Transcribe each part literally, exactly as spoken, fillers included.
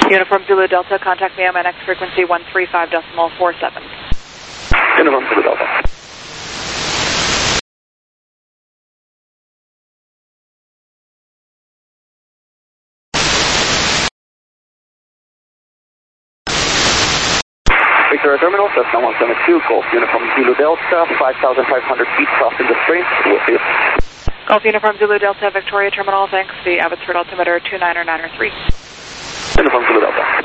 Uniform Zulu Delta, contact me on my next frequency one three five decimal four seven. Uniform Zulu Delta. Victoria Terminal, Cessna one seven two, Golf Uniform Zulu Delta, five thousand five hundred feet crossing the stream, with you. Golf Uniform Zulu Delta, Victoria Terminal, thanks. The Abbotsford altimeter two niner niner three. Uniform Zulu Delta.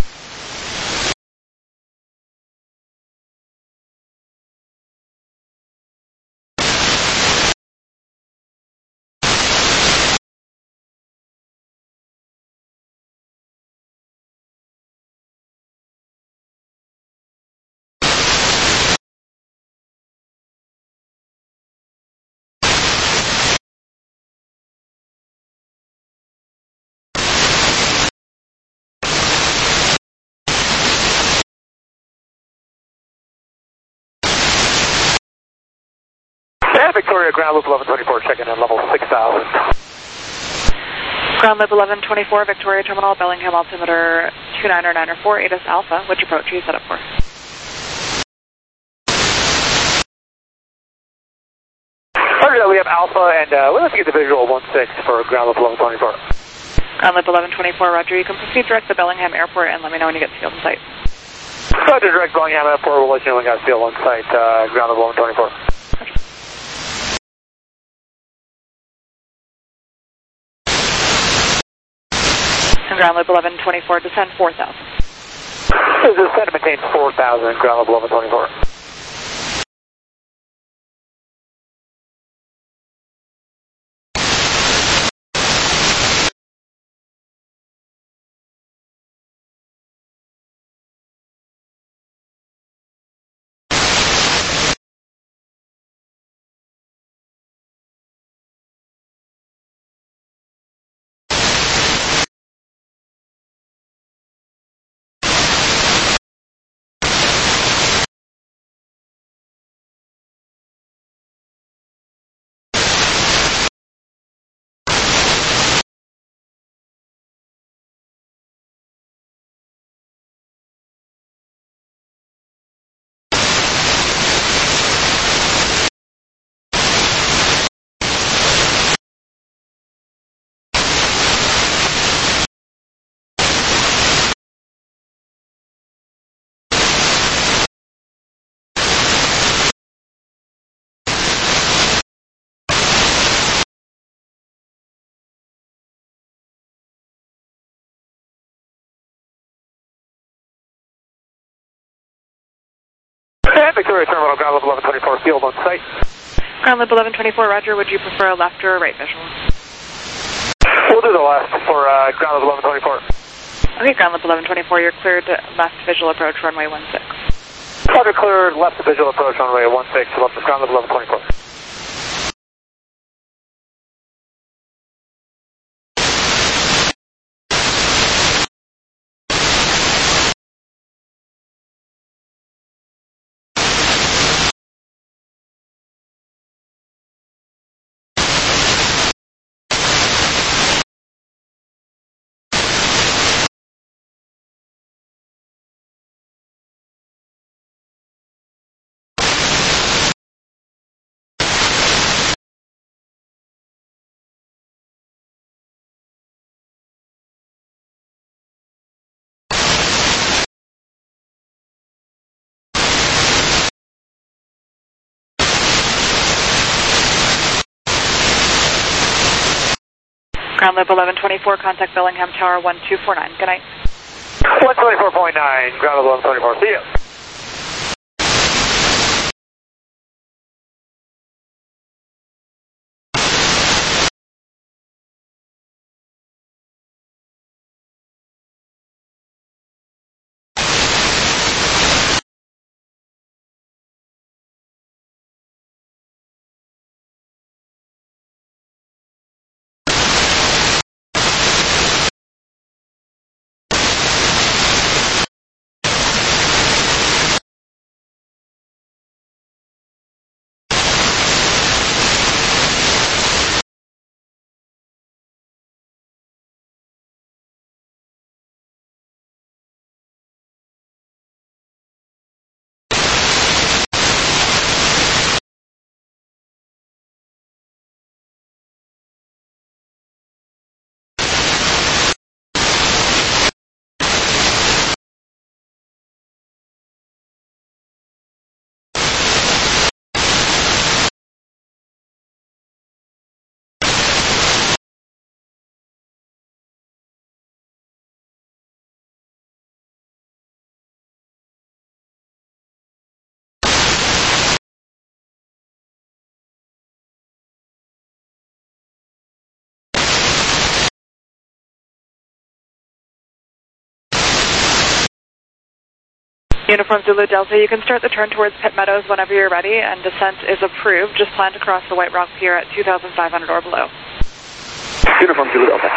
And Victoria, ground loop eleven twenty-four, checking in level six thousand. Ground loop eleven twenty-four, Victoria Terminal, Bellingham altimeter two niner niner four, A D I S Alpha. Which approach are you set up for? Roger that, we have Alpha, and uh, we'll have to get the visual one six for ground loop eleven twenty-four. Ground loop eleven twenty-four, roger. You can proceed direct to Bellingham Airport and let me know when you get to field in sight. Roger, direct Bellingham Airport, we'll let you know when we got field on site, uh, ground loop eleven twenty-four. And ground loop eleven twenty-four, descend four thousand. Descend and maintain four thousand, ground loop eleven twenty-four. And Victoria Terminal, ground loop eleven twenty-four, field on site. Ground loop eleven twenty-four, roger. Would you prefer a left or a right visual? We'll do the left for uh, ground loop eleven twenty-four. Okay, ground loop eleven twenty-four, you're cleared left visual approach, runway one six. Roger, cleared left visual approach on runway one six, left ground loop eleven twenty-four. Ground loop eleven twenty-four, contact Bellingham Tower one two four nine. Good night. one twenty-four point nine, ground loop eleven twenty-four, see you. Uniform Zulu Delta, you can start the turn towards Pitt Meadows whenever you're ready, and descent is approved. Just plan to cross the White Rock Pier at two thousand five hundred or below. Uniform Zulu Delta.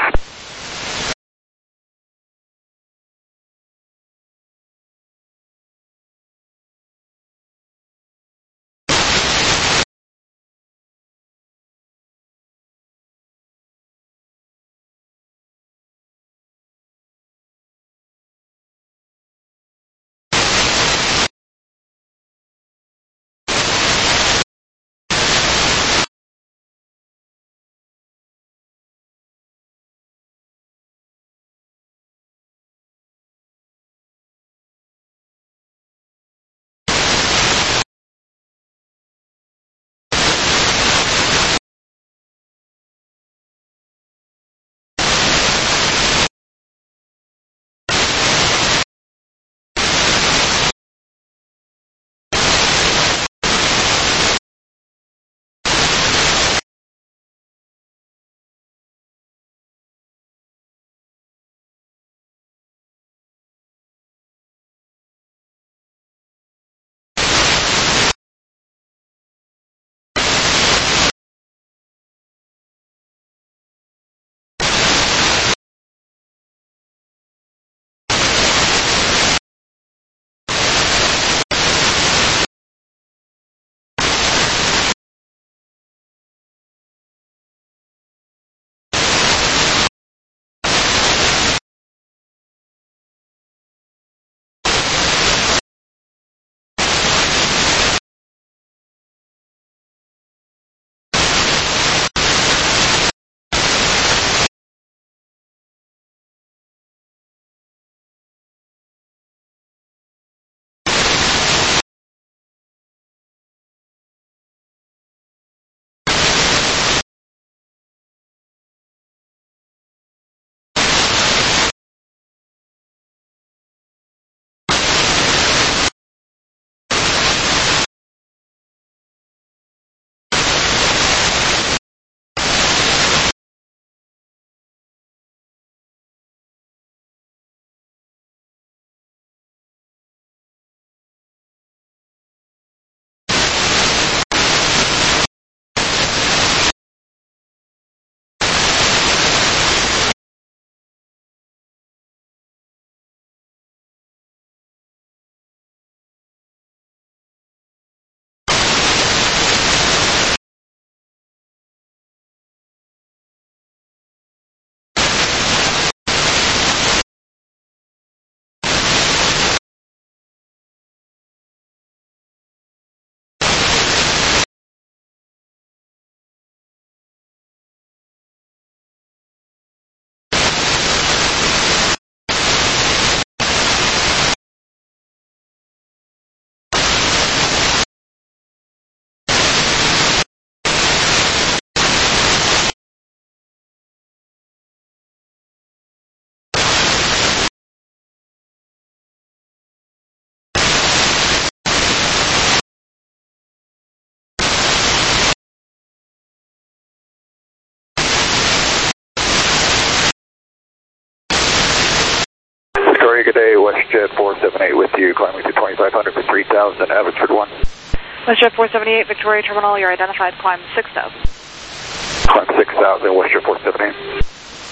Good day, WestJet four seven eight with you, climbing to twenty-five hundred for three thousand, Abbotsford one. WestJet four seventy-eight, Victoria Terminal, you're identified, climb six thousand. Climb six thousand, WestJet four seven eight.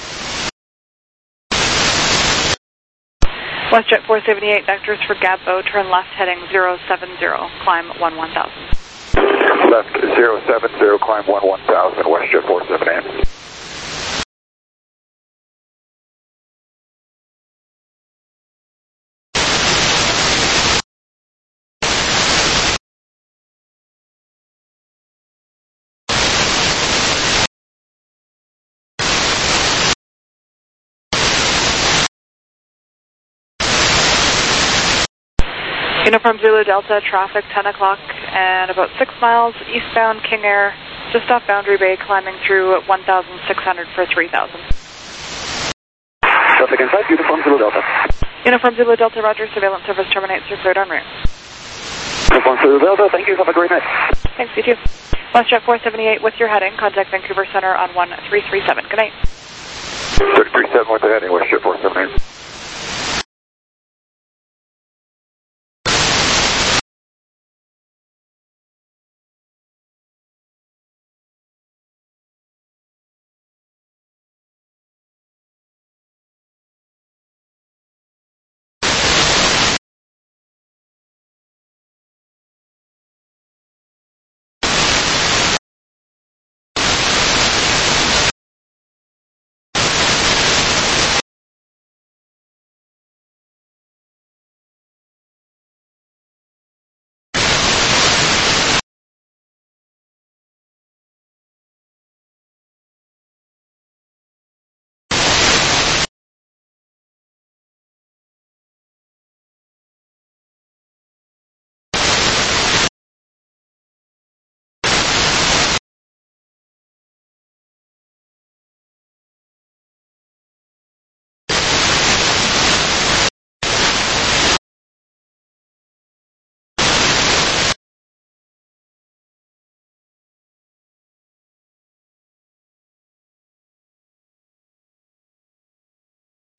WestJet four seventy-eight, vectors for Gabbo, turn left heading zero seven zero, climb one one thousand. Left zero seven zero, climb one one thousand, WestJet four seven eight. Uniform Zulu Delta, traffic ten o'clock and about six miles eastbound King Air, just off Boundary Bay, climbing through one thousand six hundred for three thousand. Traffic inside, Uniform Zulu Delta. Uniform Zulu Delta, roger, surveillance service terminates, you're cleared en route. Uniform Zulu Delta, thank you, have a great night. Thanks, you too. WestJet four seventy-eight with your heading, contact Vancouver Center on one three three seven, good night. three three seven with the heading, WestJet four seventy-eight.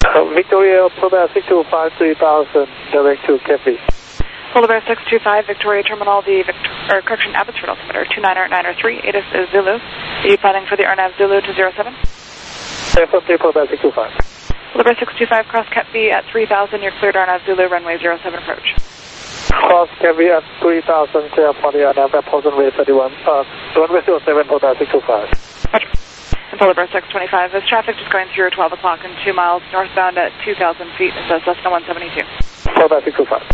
Uh, Victoria, Polar Bear six two five, three thousand, direct to Kepi. Polar Bear six two five, Victoria Terminal, the Victor or correction, Abbotsford altimeter two nine nine zero three, A T I S is Zulu. Are you planning for the R NAV Zulu to zero seven? seven three, Polar Bear six two five. Polar Bear six two five, cross Kepi at three thousand, you're cleared R NAV Zulu, runway zero seven approach. Cross Kepi at three thousand, clear for the R NAV, approach runway thirty-one, uh, runway zero seven, Polar Bear six two five. Roger. And Polar Bear six twenty-five, is traffic just going through twelve o'clock and two miles northbound at two thousand feet, it says Cessna one seventy-two. Polar Bear six two five.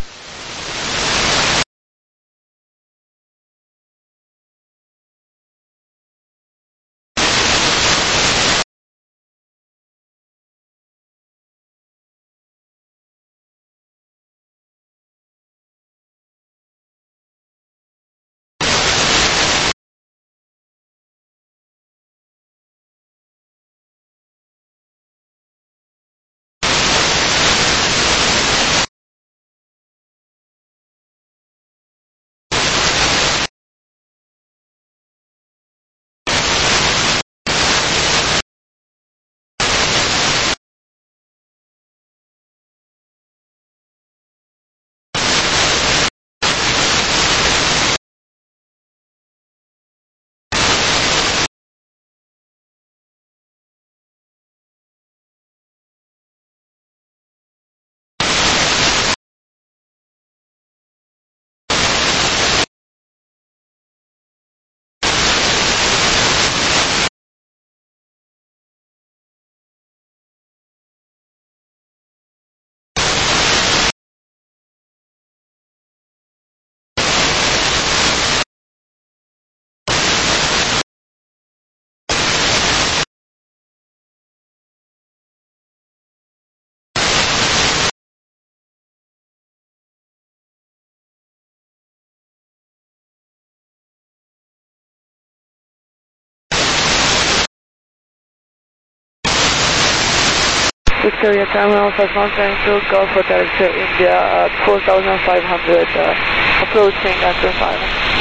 Victoria Terminal, Cessna one seventy-two, Golf Hotel to India at four thousand five hundred, uh, approaching after five.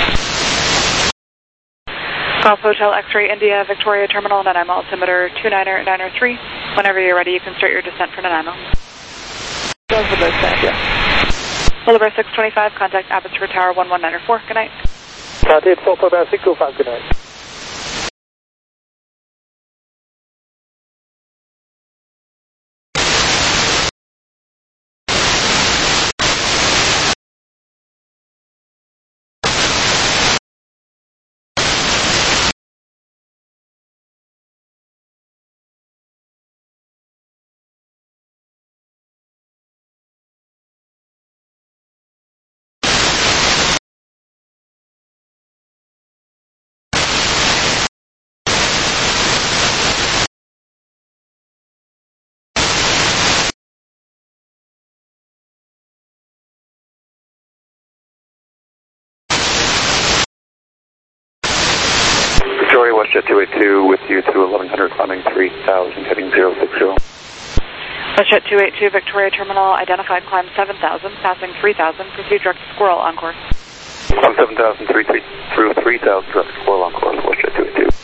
Golf Hotel X-Ray India, Victoria Terminal, Nanaimo altimeter two nine nine zero three. Whenever you're ready, you can start your descent for Nanaimo. Golf Hotel India. Polar Bear six twenty-five, contact Abbotsford Tower one one nine four, good night. thirty-eight four, Polar Bear six two five, good night. Victoria, WestJet two eight two with you to eleven hundred, climbing three thousand, heading zero six zero. WestJet two eight two, Victoria Terminal, identified climb seven thousand, passing three thousand, proceed direct to Squirrel on course. Climb seven thousand, three, three, through three thousand, direct to Squirrel on course, WestJet two eight two.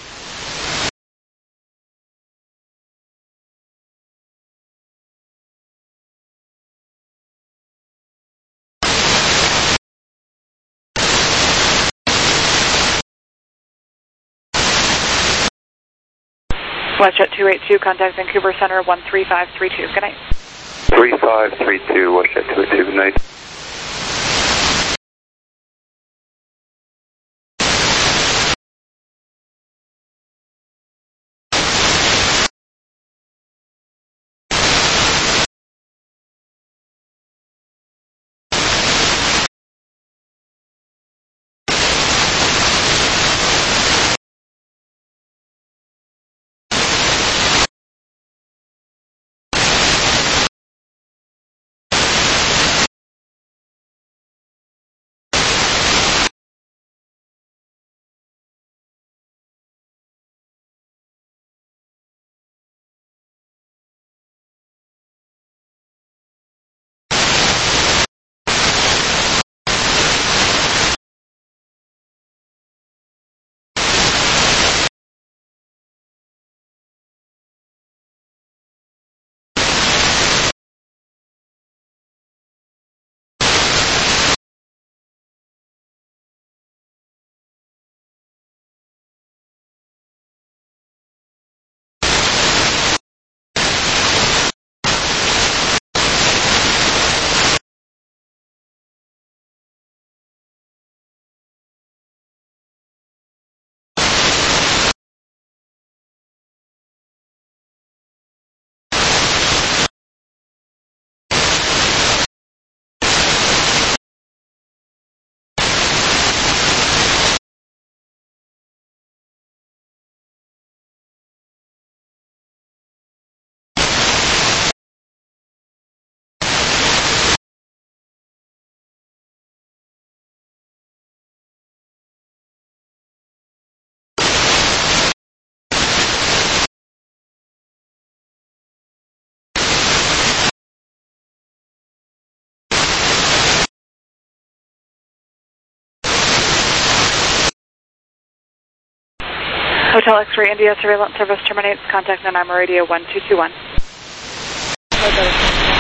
WestJet two eight two, contact Vancouver Center one three five three two, good night. three five three two, WestJet two eight two, good night. Hotel X-Ray India surveillance service terminates. Contact Nanaimo Radio one two two one. Hotel X-Ray.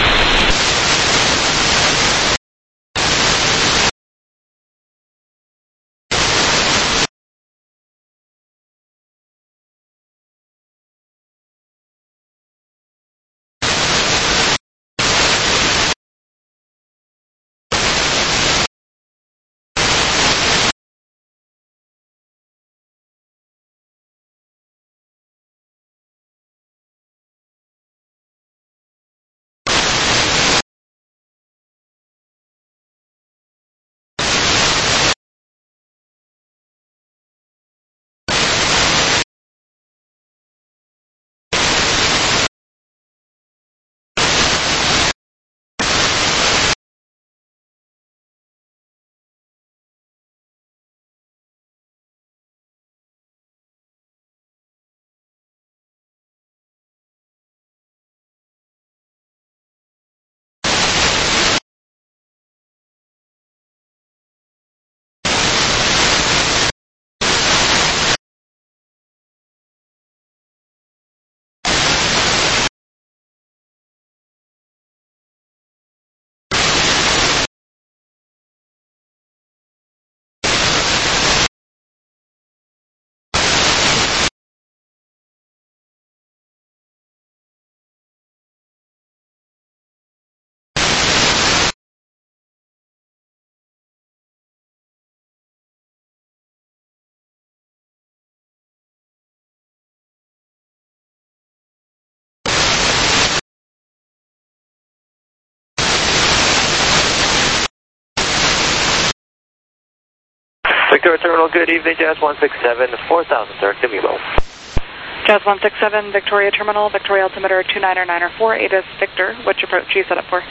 Victoria Terminal, good evening, Jazz one six seven, four thousand, sir, give me a moment. Jazz one six seven, Victoria Terminal, Victoria altimeter two nine nine four, A D I S Victor. Which approach are you set up for?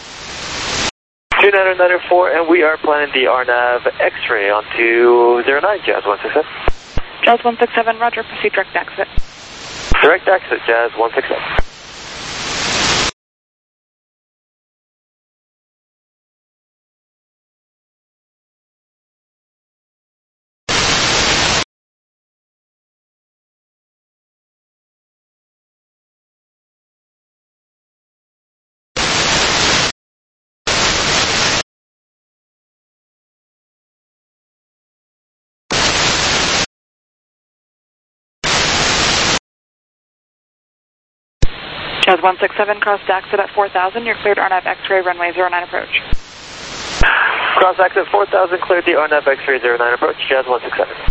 two nine nine four, and we are planning the R NAV X-ray onto zero nine, Jazz one six seven. Jazz one six seven, roger, proceed direct exit. Direct exit, Jazz one six seven. Jazz one six seven, cross exit at four thousand, you're cleared R NAV X-ray, runway zero nine approach. Cross exit four thousand, cleared the R NAV X-ray zero nine approach, Jazz one six seven.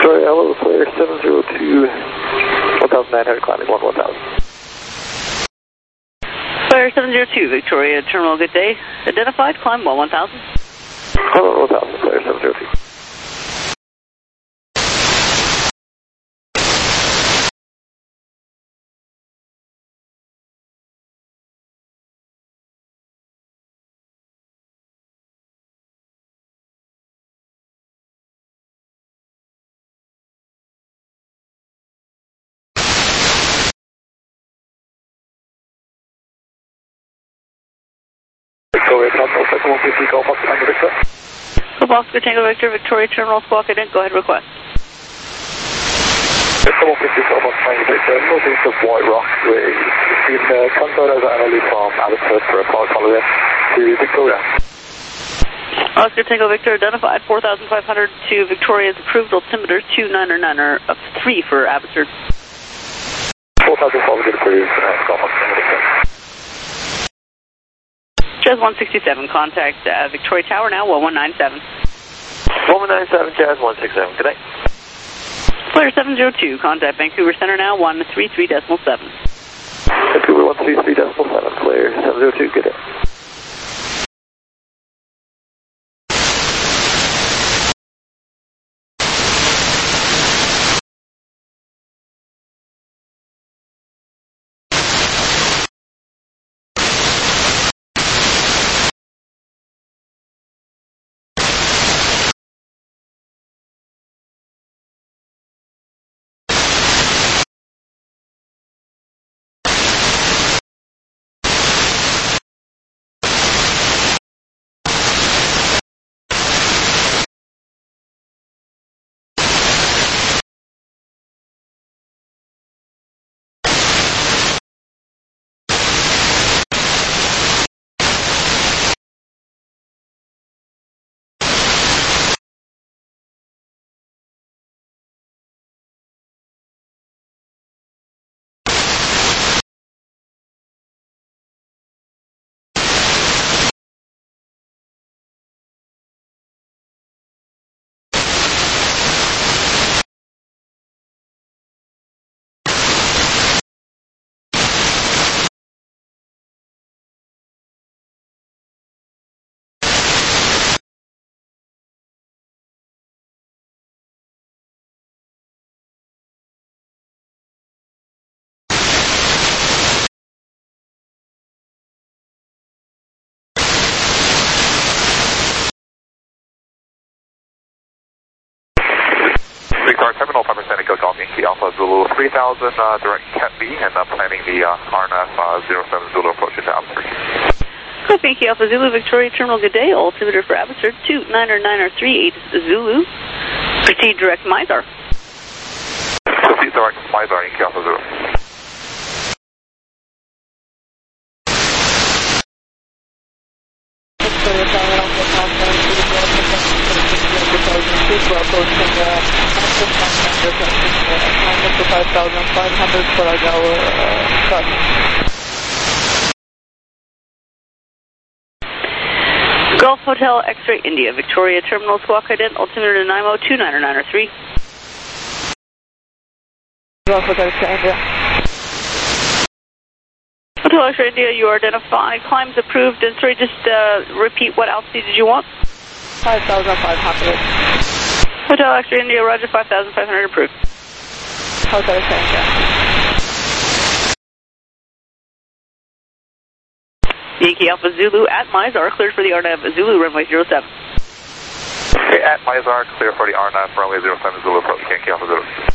Victoria, hello, Flare seven zero two, one thousand nine hundred climbing one one thousand. Flare seven zero two, Victoria Terminal, good day. Identified, climb one one thousand. Hello, one thousand, Flare seven zero two. Victoria Terminal, second one fifty, Golf Oscar Tango Victor. Golf Oscar Tango Victor, Victoria Terminal, squawk ident, go ahead, request. Second one fifty, Golf Oscar Tango Victor, northeast of White Rock, we're in uh, contact over Annalee from Abbotsford for a flight holiday to Victoria. Oscar Tango Victor, identified four thousand five hundred to Victoria's approved altimeter two nine nine up three for Abbotsford. four thousand five hundred approved, uh, Golf Oscar Tango Victor. Jazz one sixty-seven, contact uh, Victoria Tower now, one one nine seven. one one nine seven, Jazz one six seven, good day. Flare seven zero two, contact Vancouver Center now, one three three decimal seven. Vancouver one three three decimal seven, Flare seven zero two, good day. Victoria Terminal, five percent Echo Golf Yankee Alpha Zulu three thousand, uh, direct Cat B, and uh, planning the uh, R N F uh, zero seven Zulu approach into Abbotsford. Golf Yankee Alpha Zulu, Victoria Terminal, good day. Altimeter for Abbotsford, two nine nine three eight Zulu. Proceed direct Mizar. Proceed direct Mizar, Yankee Alpha Zulu. Victoria Tower, Alpha Contact, to the north of the we're approaching uh, climb to five thousand five hundred per hour uh, crossing. Gulf Hotel X-Ray India, Victoria Terminal, squawk ident, altimeter nine oh two nine nine three. Gulf Hotel X-Ray India. Hotel X-Ray India, you are identified. Climbs approved. And sorry, just uh, repeat what altitude did you want? five thousand five hundred. Hotel X-Ray India, roger, five thousand five hundred approved. Hotel X-Ray India. Yankee Alpha Zulu at Mizar, cleared for the R N A V Zulu runway zero seven. Okay, at Mizar, clear for the R N A V runway zero seven Zulu approach, Yankee Alpha Zulu.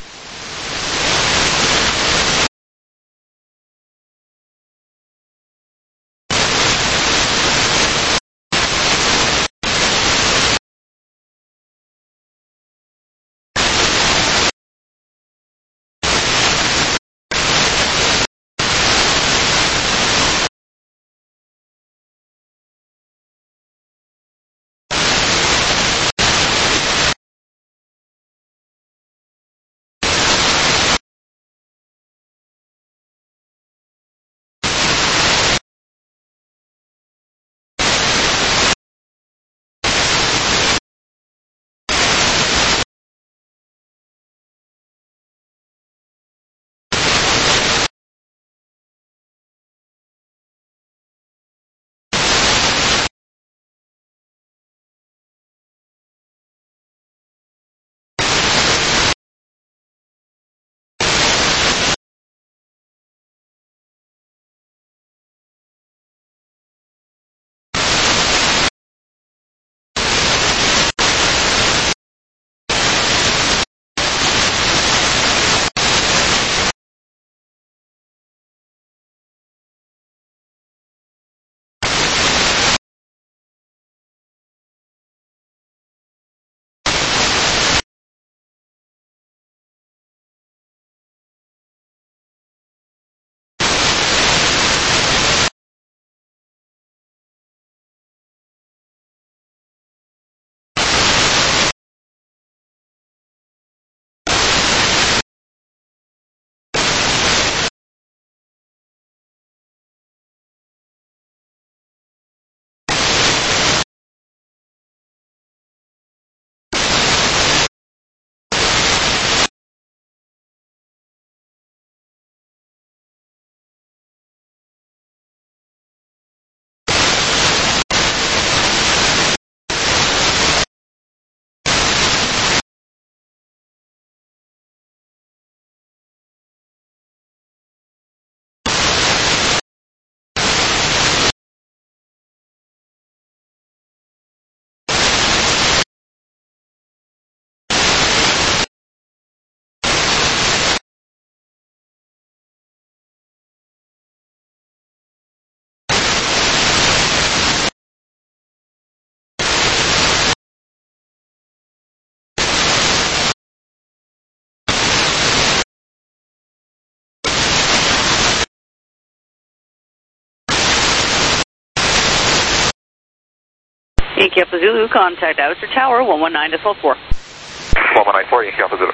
Yankee Alpha Zulu, contact Atwood Tower, one one nine decimal four. one one nine four, Yankee Alpha Zulu.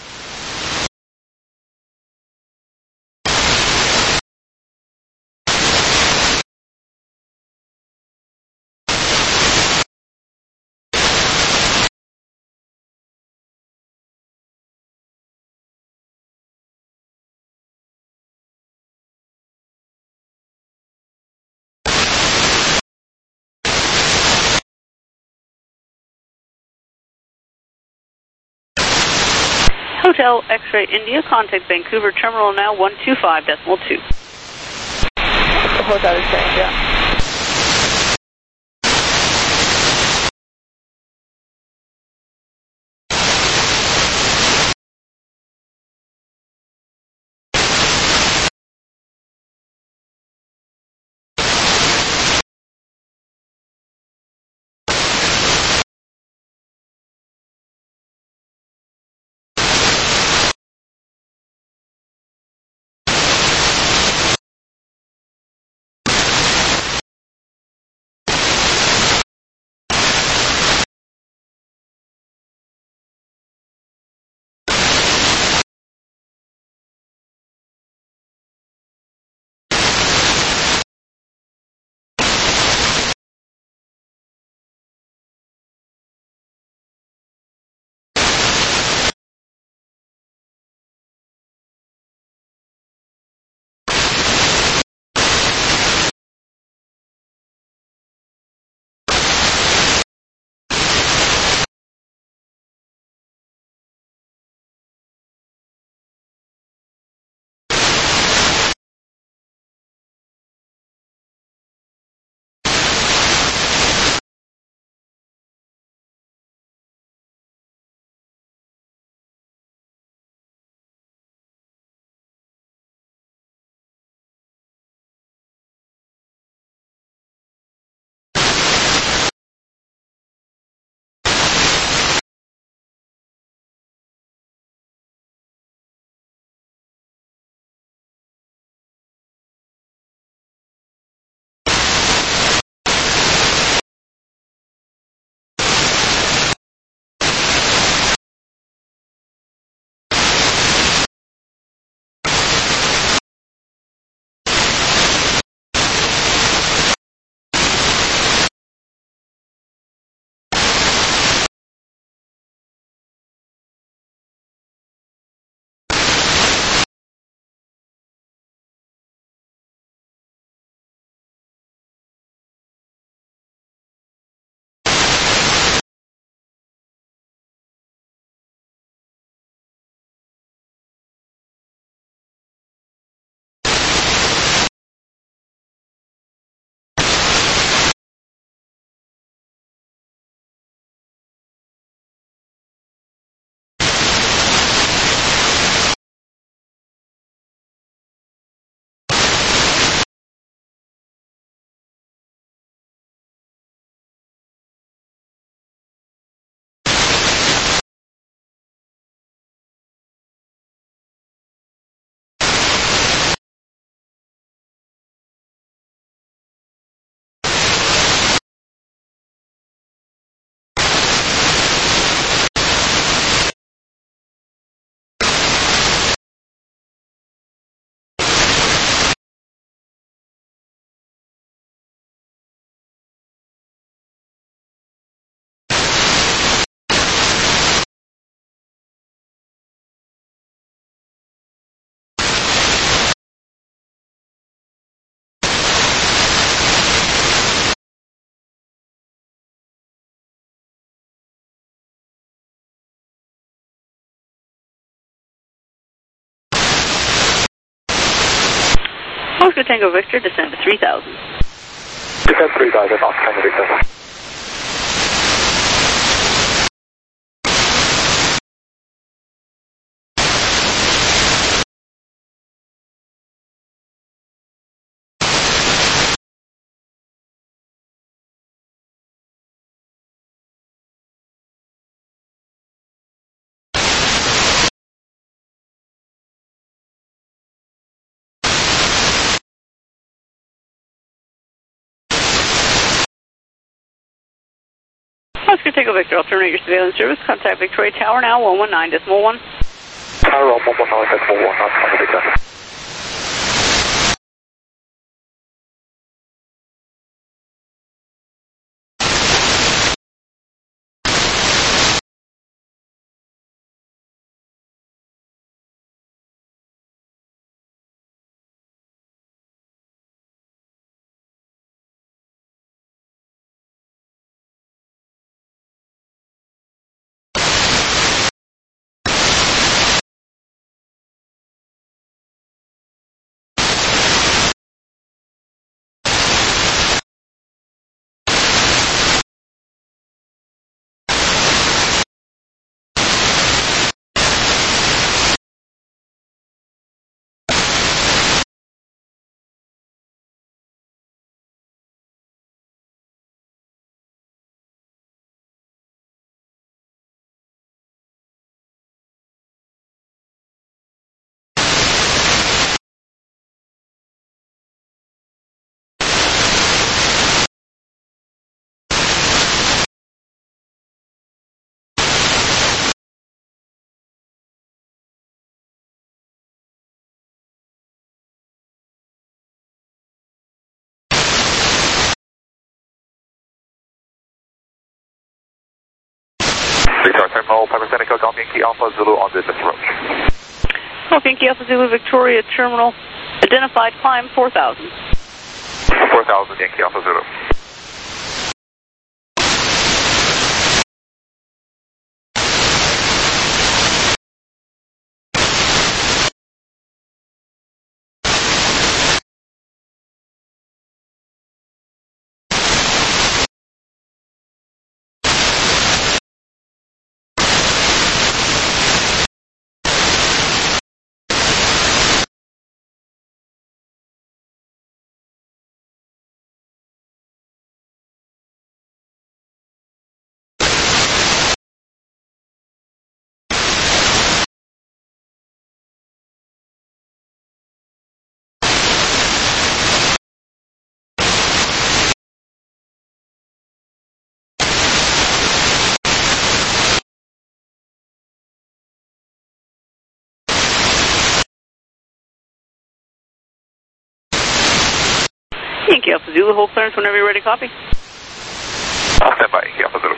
Hotel X-Ray India, contact Vancouver Terminal now one two five decimal two. Hotel X-Ray India. Oscar Tango Victor, descend to three thousand. Descend three thousand, Oscar Tango Victor. Oscar Tango Victor, I'll terminate your surveillance service. Contact Victoria Tower now, one one nine decimal one. Tower one one nine decimal one, that's on the Victor. Victoria Terminal, Piper Seneca, Golf Yankee Alpha Zulu on business approach. Golf Yankee Alpha Zulu Victoria Terminal, identified climb four thousand. four thousand Yankee Alpha Zulu. Yankee Alpha Zulu, hold clearance whenever you're ready, copy. I'll stand by, Yankee Alpha Zulu.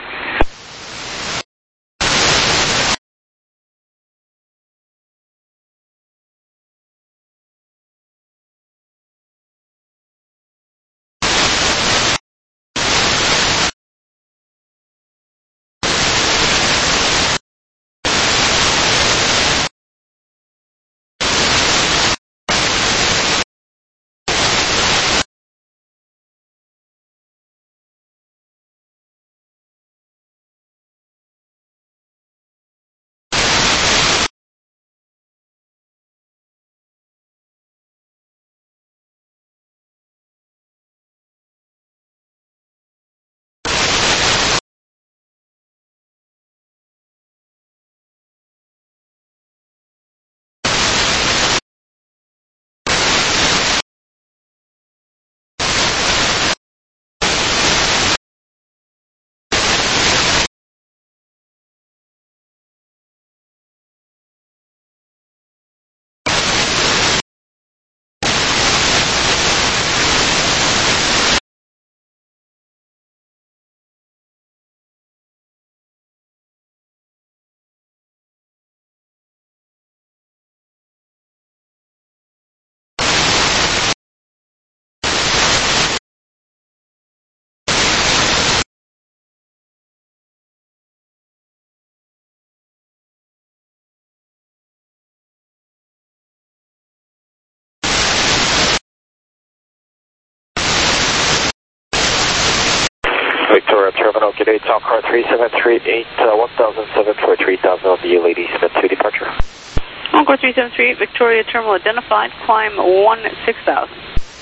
Victoria Terminal, good day, Tom Car three seven three eight, uh, one thousand seven for three thousand on the Lady Smith to departure. Encore three seven three eight, Victoria Terminal identified, climb one six thousand.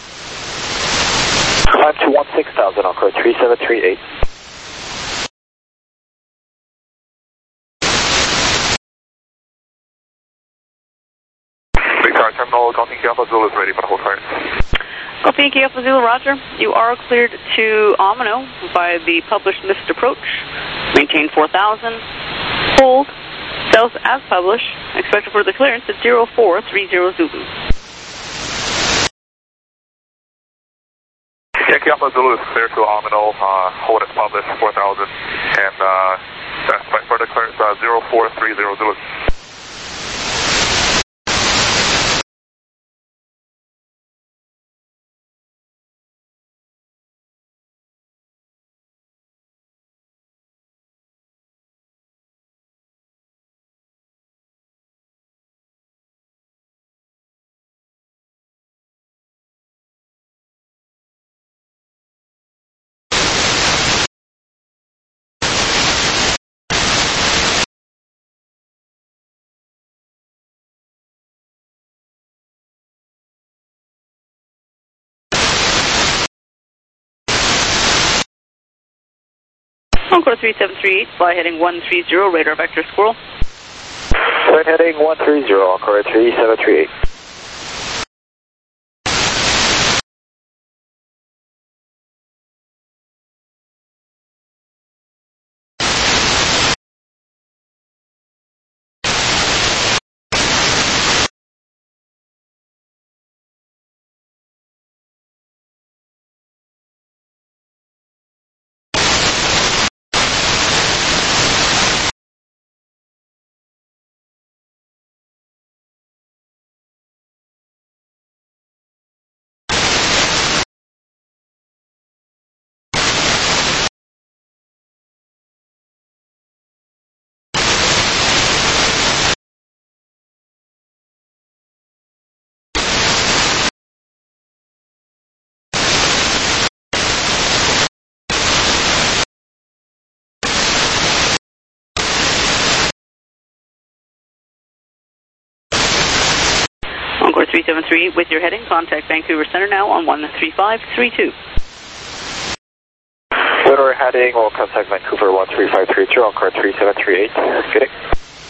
Climb to one six thousand, Encore three seven three eight. Victoria Terminal, Golf Yankee Alpha Zulu is ready for the hold clearance. Golf Yankee Alpha Zulu, roger. You are cleared to Omino by the published missed approach. Maintain four thousand. Hold. South as published. Expected for the clearance at zero four three zero Zulu. Yankee Alpha Zulu is clear to Omino. Uh, hold as published, four thousand. And uh, expect for the clearance uh, zero four three zero Zulu. Encore three seven three eight, fly heading one three zero, radar vector squirrel. Flight heading one three zero, Encore three seven three eight. Encore three seven three eight with your heading. Contact Vancouver Center now on one three five three two. When we're heading, we'll contact Vancouver one three five three two, Encore three seven three eight. Good day.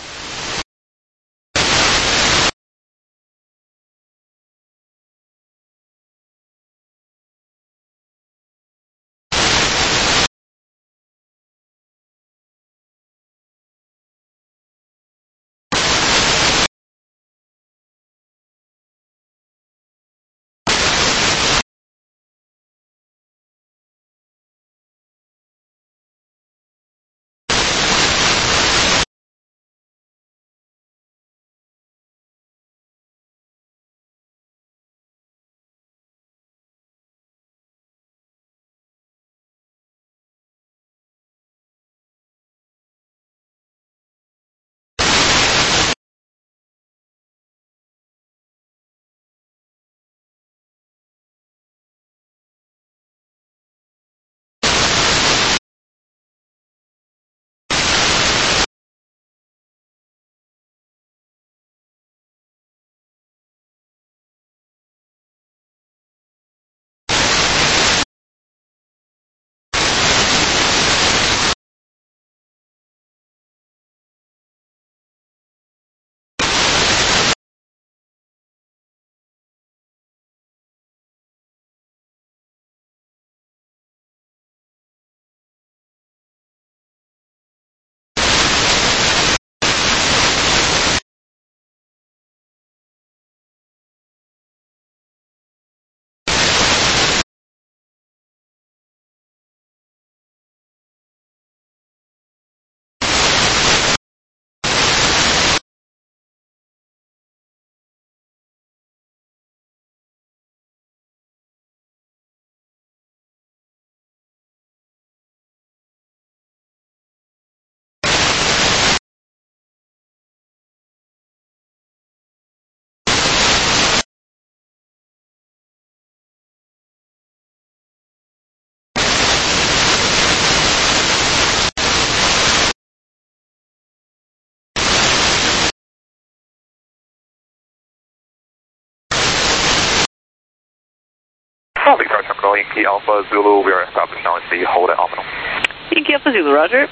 Victoria Terminal, Yankee Alpha Zulu, we are establishing now in the hold at Omino. Yankee Alpha Zulu, roger.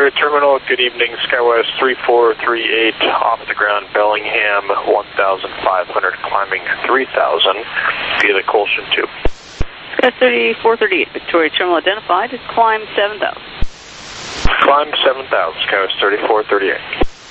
Victoria Terminal, good evening, SkyWest three four three eight, off the ground, Bellingham, one thousand five hundred, climbing three thousand via the Colson tube. Sky thirty-four thirty-eight, Victoria Terminal identified, climb seven thousand. Climb seven thousand, SkyWest thirty-four thirty-eight.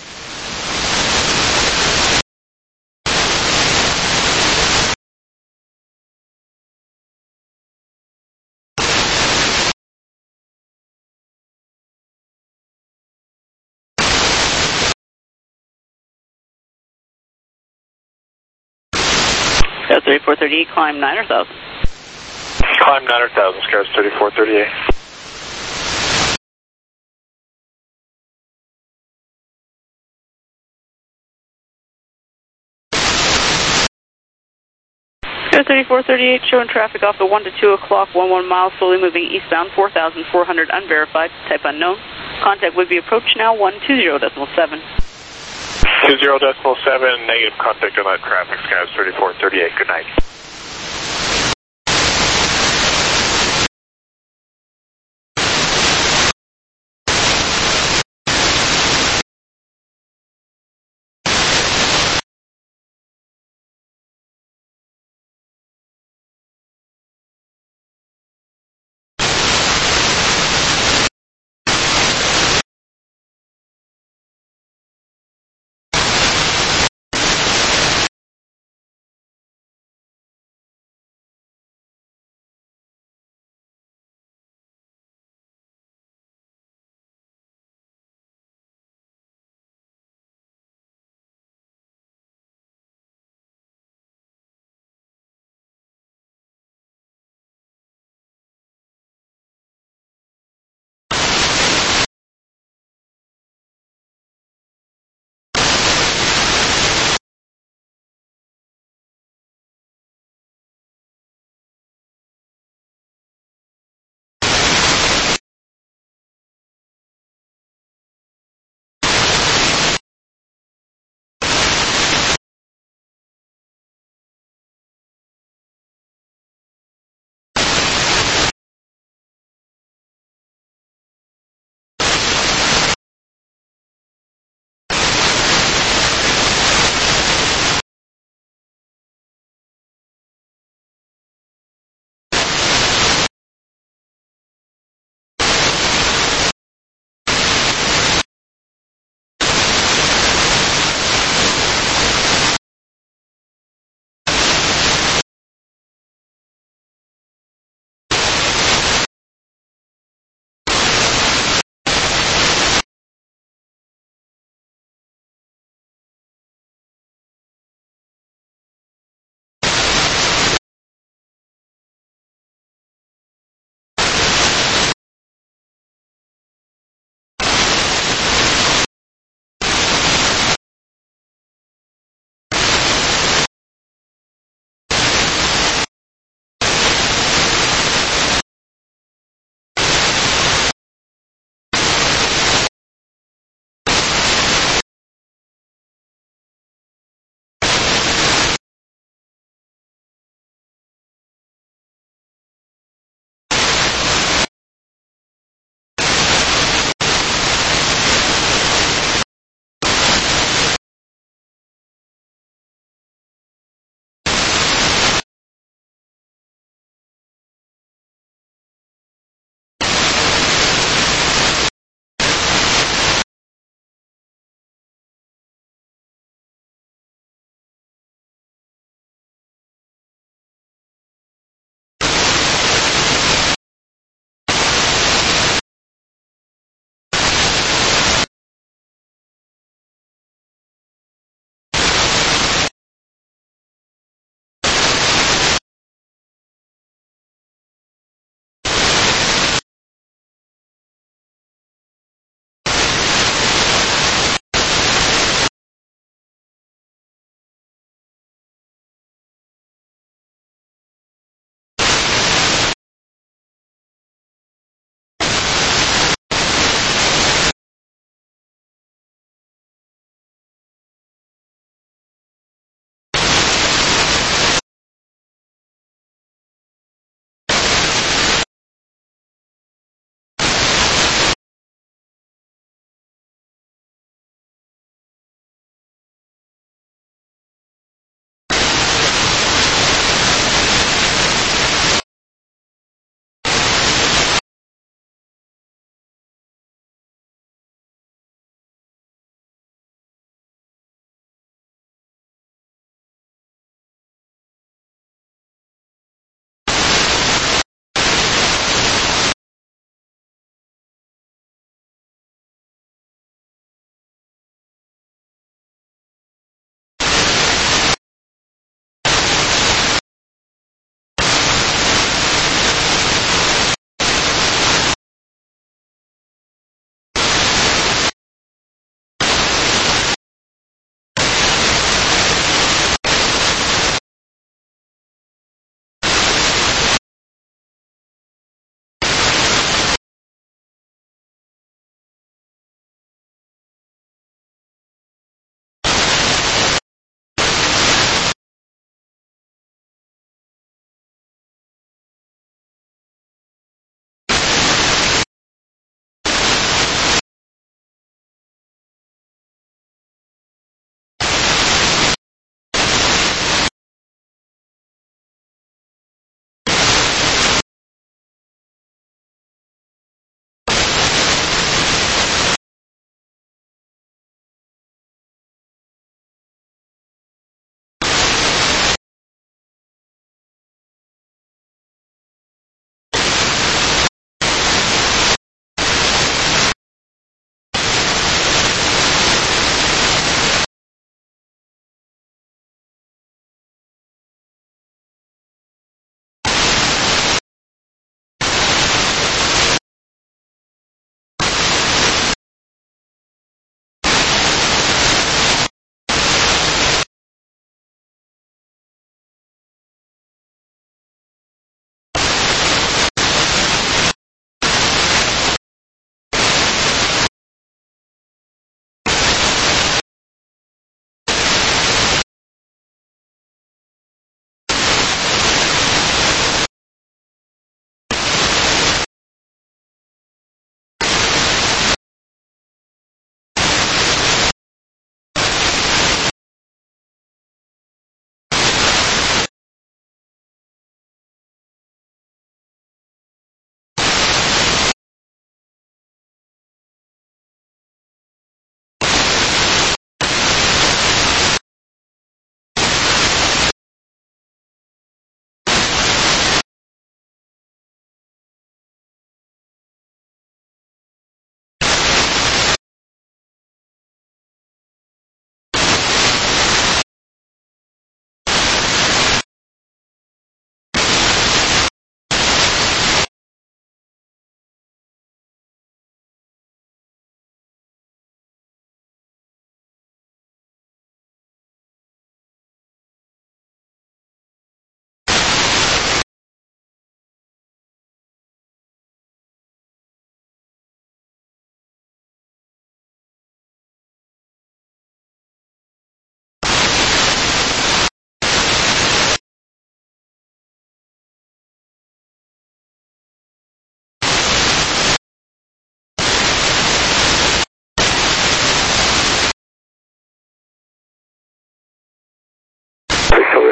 Sky thirty-four thirty-eight, climb nine thousand. Climb nine thousand, SkyWest thirty-four thirty-eight. Sky thirty-four thirty-eight, showing traffic off the one to two o'clock, one one miles, slowly moving eastbound, four thousand four hundred, unverified, type unknown. Contact would be approach now, one two zero decimal seven. two zero decimal seven, negative contact on that traffic, SkyWest thirty-four thirty-eight, good night.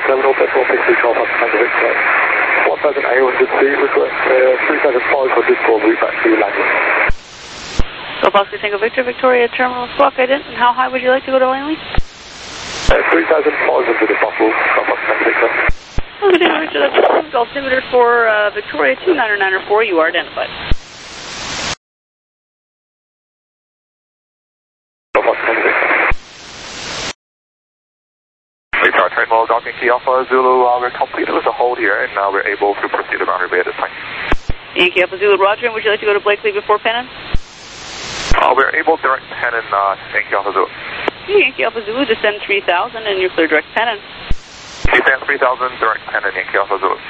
Terminal, Petrol six three twelve, Tango Victor. one thousand eight hundred feet, request uh, three thousand five hundred for route back to landing. Golf Oscar Tango Victor, Victoria Terminal Squawk Ident. And how high would you like to go to Langley? Uh, three thousand five hundred if possible, Golf Oscar Tango Victor. Okay, Tango Victor, that's one. Golf Altimeter for uh, Victoria two niner niner four, you are identified. Golf Oscar Tango Victor. Victoria Terminal, docking key Alpha Zulu, uh, we're completed with the hold here, and now we're able to proceed to boundary bay at this time. Yankee Alpha Zulu, Roger, and would you like to go to Blakely before Pennon? Uh, we're able to direct Pennon, uh, Yankee Alpha Zulu. Yankee Alpha Zulu, descend three thousand, and you're clear direct Pennon. Descend three thousand, direct Pennon, Yankee Alpha Zulu.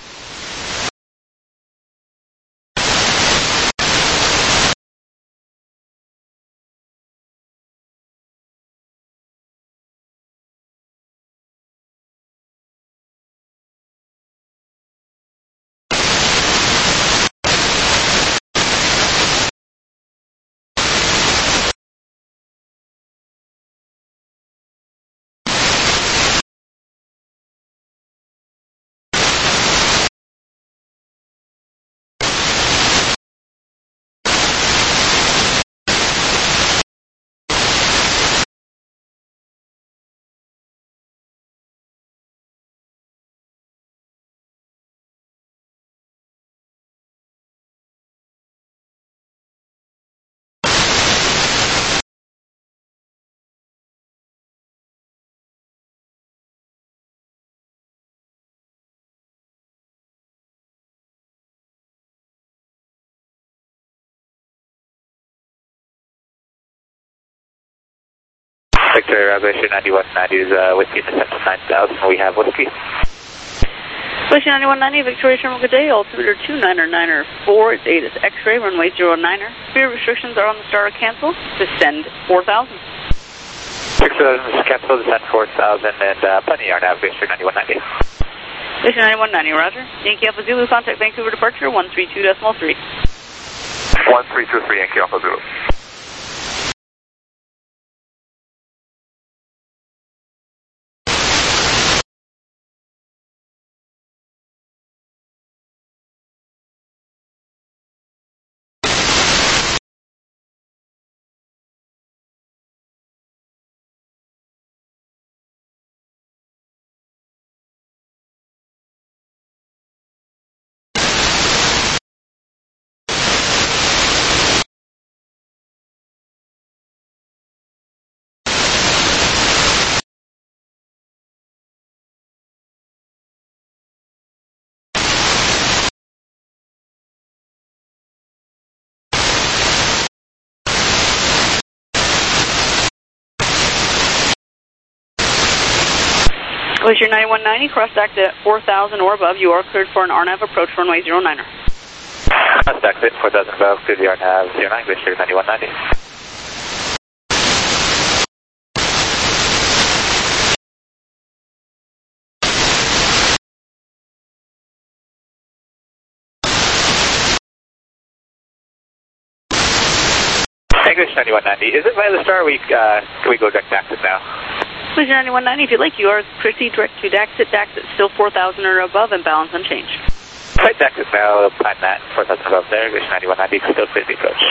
Victoria Reservation ninety-one ninety is uh, whiskey descent to nine thousand. We have whiskey. Whiskey ninety-one ninety, Victoria Terminal, good day. Altimeter two niner niner four, it's ATIS X-ray, runway zero niner. Speed restrictions are on the star cancel. Descend four thousand. six thousand is cancel, descend four thousand, and uh, plenty are now, Victoria ninety-one ninety. Victoria ninety-one ninety, roger. Yankee Alpha Zulu, contact Vancouver departure one three two decimal three. one three two three, Yankee Alpha Zulu. Glacier ninety-one ninety, cross deck at four thousand or above. You are cleared for an R N A V approach runway zero niner. Cross deck at four thousand above, clear the R N A V zero nine, Glacier ninety-one ninety. English ninety-one ninety, is it by the star? We, uh, can we go direct Daxit now? Glacier ninety-one ninety, if you'd like, you are proceed direct to Daxit. Daxit still four thousand or above and balance unchanged. Right, Daxit now, plan that, four thousand above there, Glacier ninety-one ninety, still clear the approach.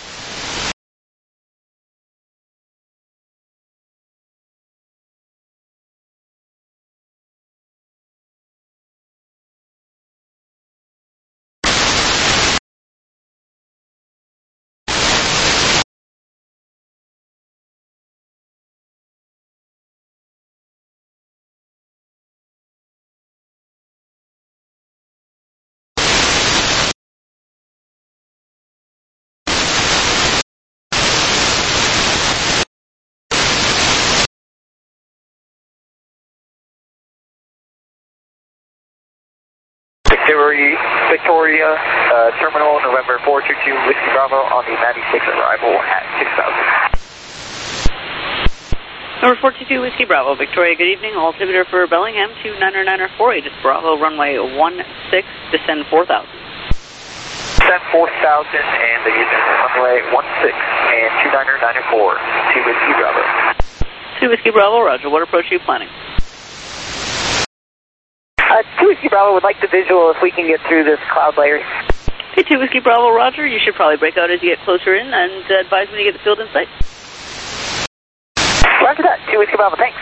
Victoria, Victoria uh, Terminal, November four two two, Whiskey Bravo on the ninety-six arrival at six thousand. Number four two two, Whiskey Bravo, Victoria, good evening. Altimeter for Bellingham, two niner niner four, ATIS Bravo, runway one six, descend four thousand. Descend four thousand and the runway one six and two niner niner four, to Whiskey Bravo. To Whiskey Bravo, roger. What approach are you planning? Uh, two Whiskey Bravo would like the visual if we can get through this cloud layer. Hey, two Whiskey Bravo, roger. You should probably break out as you get closer in and uh, advise when you get the field in sight. Roger that, two Whiskey Bravo, thanks.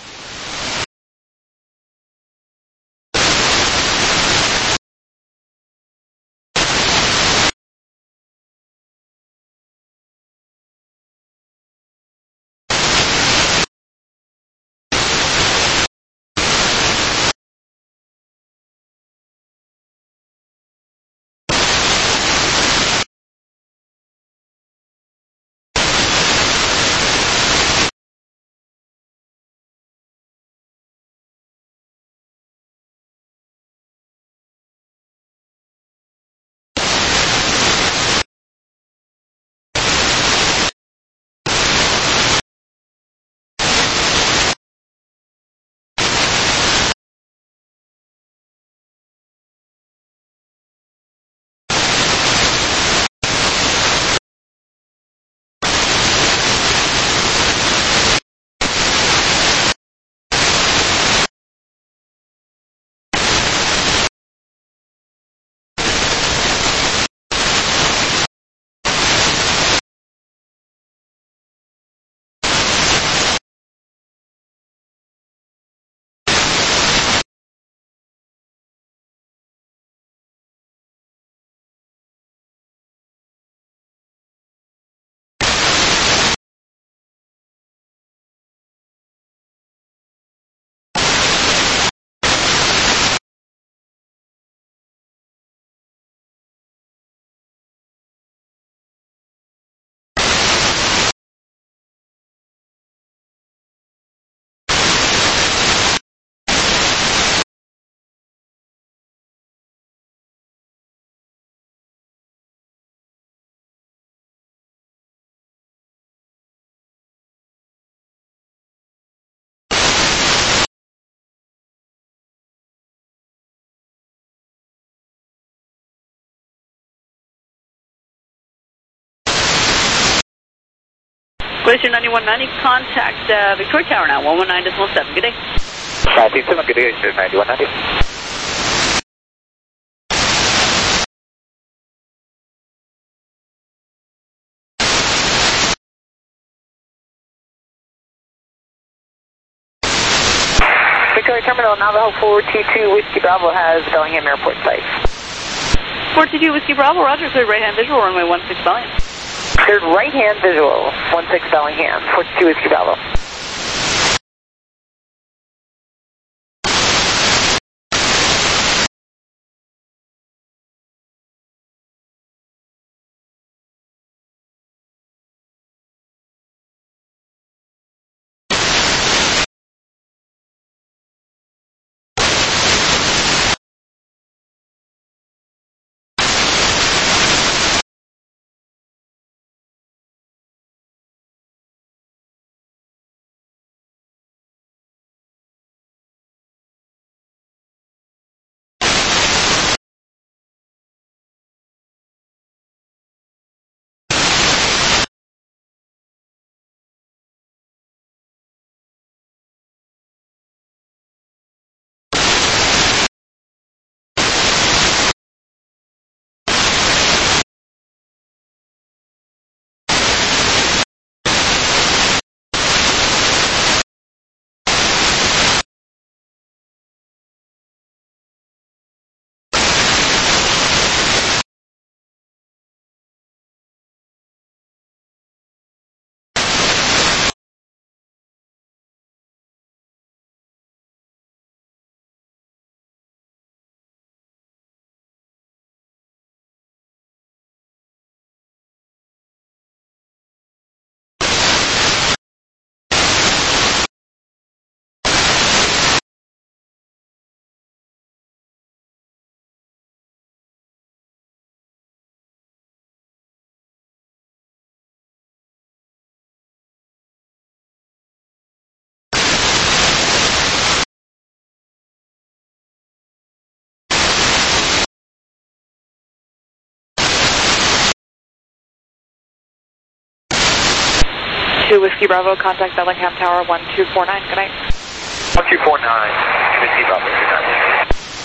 Glacier ninety-one ninety, contact uh, Victoria Tower now, one one nine point seven. Good day. nine seven, good day, Glacier ninety-one ninety. Victoria Terminal, Navajo four two two Whiskey Bravo has Bellingham Airport site. four two two Whiskey Bravo, roger, cleared right-hand visual, runway one six Bellingham. Cleared right-hand visual, one six Bellingham, four two two Whiskey Bravo. two Whiskey Bravo, contact Bellingham Tower one two four nine. Good night. one two four nine, Whiskey Bravo, good night.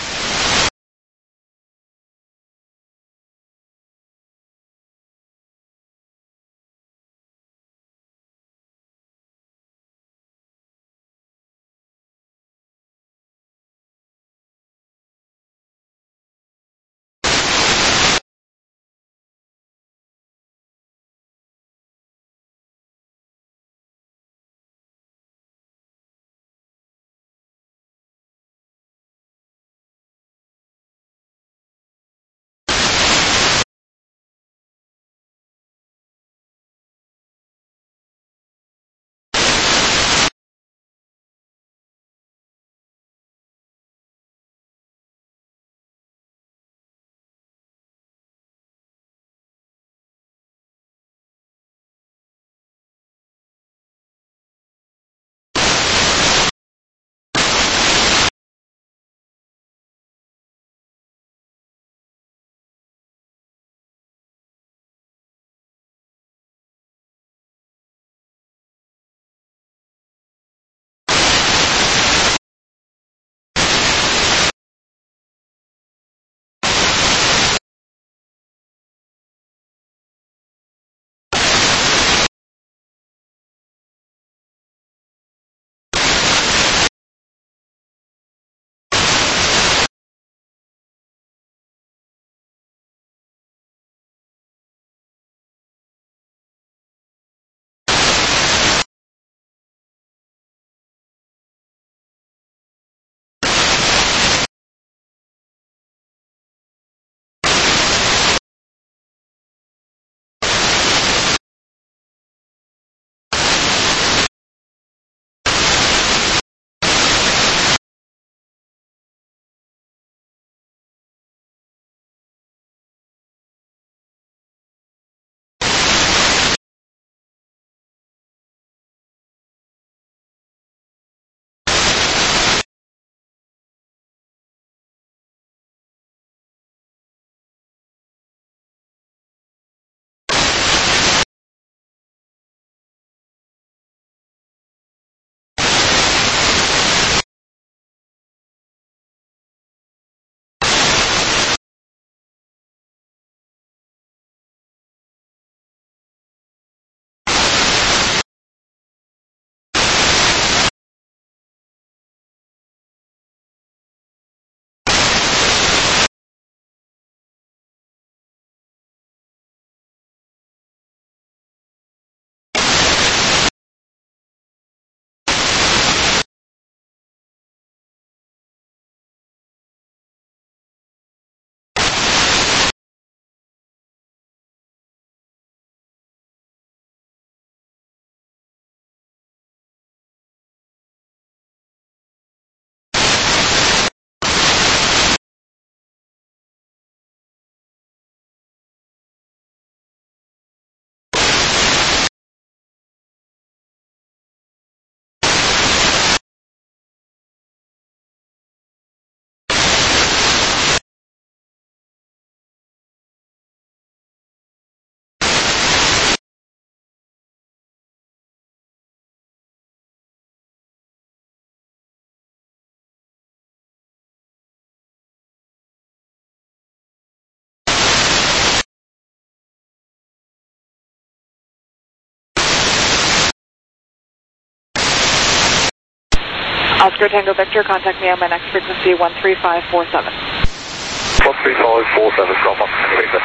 Oscar Tango Victor, contact me on my next frequency, one three five four seven. one three five four seven, Golf Oscar Tango Victor.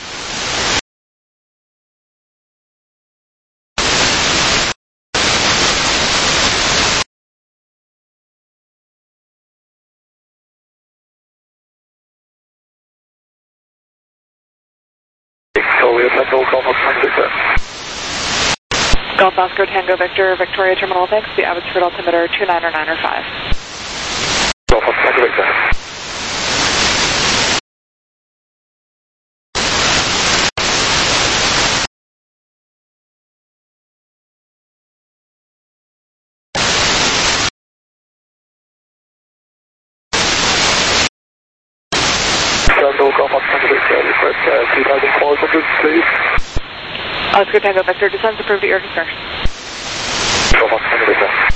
Victoria Tango, Golf Oscar Tango Victor. Golf Oscar Tango Victor, Victoria Terminal Mix, the Abbotsford altimeter two niner niner five. Golf Oscar Tango Victor. Tango, Golf Oscar Tango Victor, request uh, two thousand four hundred, please. Oscar Tango Victor, descends approved at your discretion. Golf Oscar Tango Victor.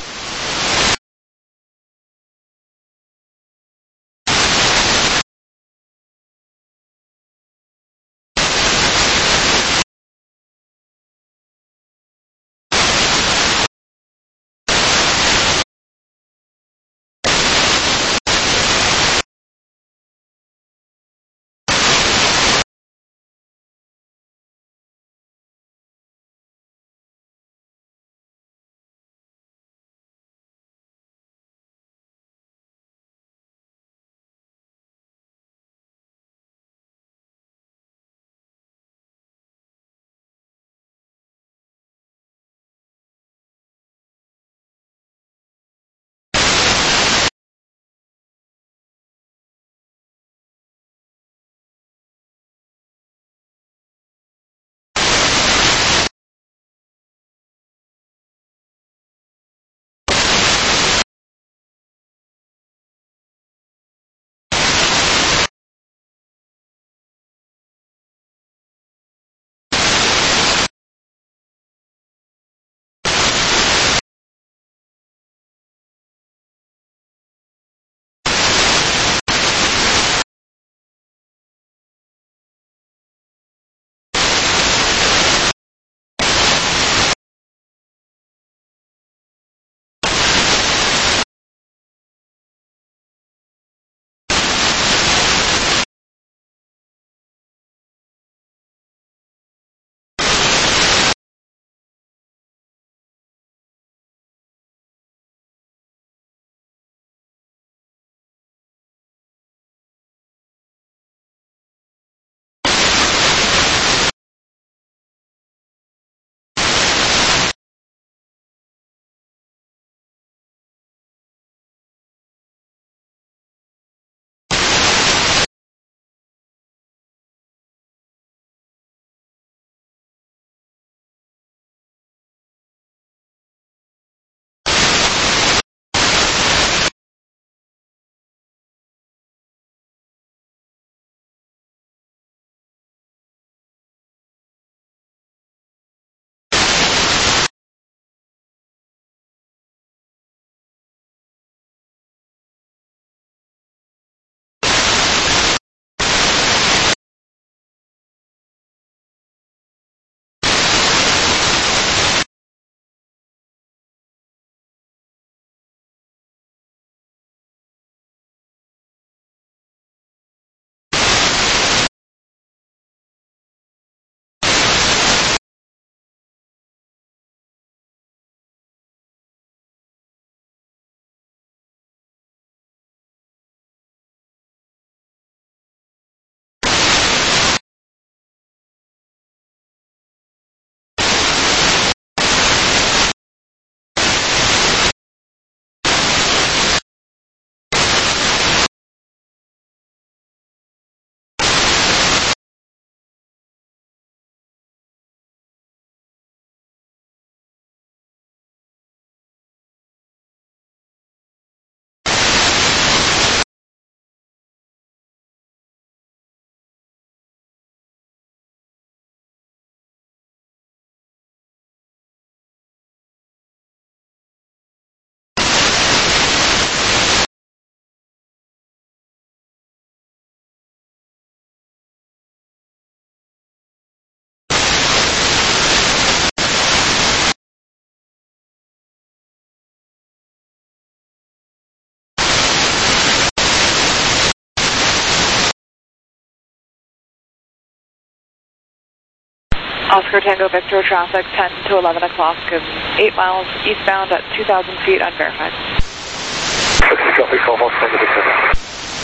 Oscar Tango Victor traffic ten to eleven o'clock and eight miles eastbound at two thousand feet unverified. Okay, copy, call Oscar Tango Victor.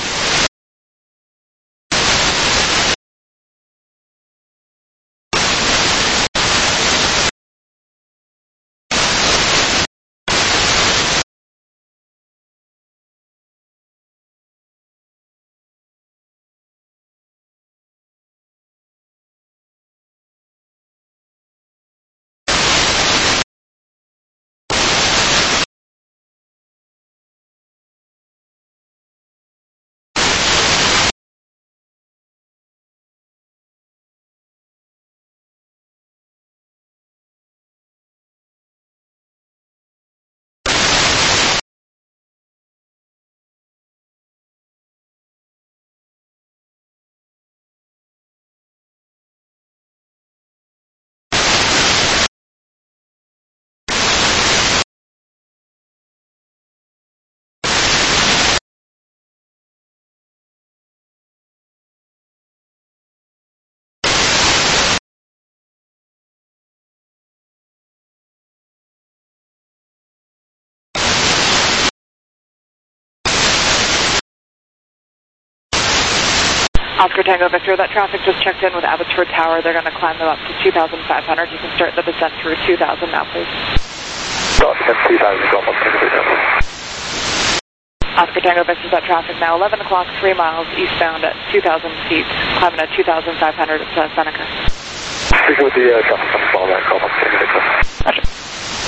Oscar Tango Victor, that traffic just checked in with Abbotsford Tower. They're going to climb them up to two thousand five hundred. You can start the descent through two thousand now, please. Descent two thousand, Golf Oscar Tango Victor. Oscar Tango Victor, that traffic now eleven o'clock, three miles eastbound at two thousand feet, climbing at two thousand five hundred at uh, Seneca. Speaking with the uh, traffic on the ball there, Golf Oscar Tango Victor. Roger.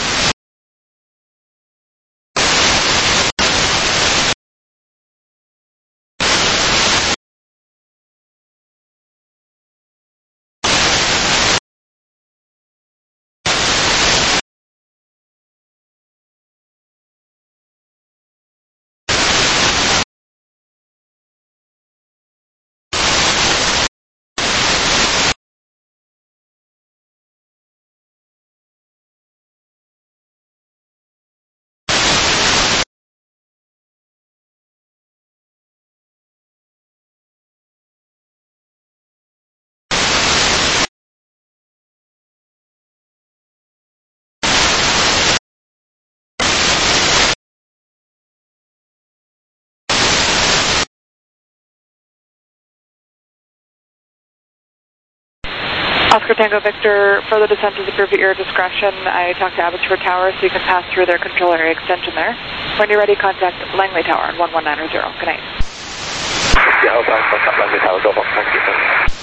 Oscar Tango Victor, further descent is approved at your discretion. I talked to Abbotsford Tower, so you can pass through their control area extension there. When you're ready, contact Langley Tower on one one nine zero. Good night. Yeah, I'll contact Langley Tower, Golf Oscar Tango Victor.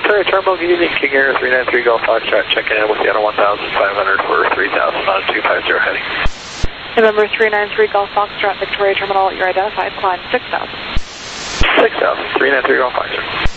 Victoria Terminal, good evening, King Air three nine three Golf Foxtrot, checking in with you on a one thousand five hundred for three thousand on two five zero heading. November three nine three Golf Foxtrot, Victoria Terminal, you're identified, climb six thousand. six thousand, three nine three Golf Foxtrot.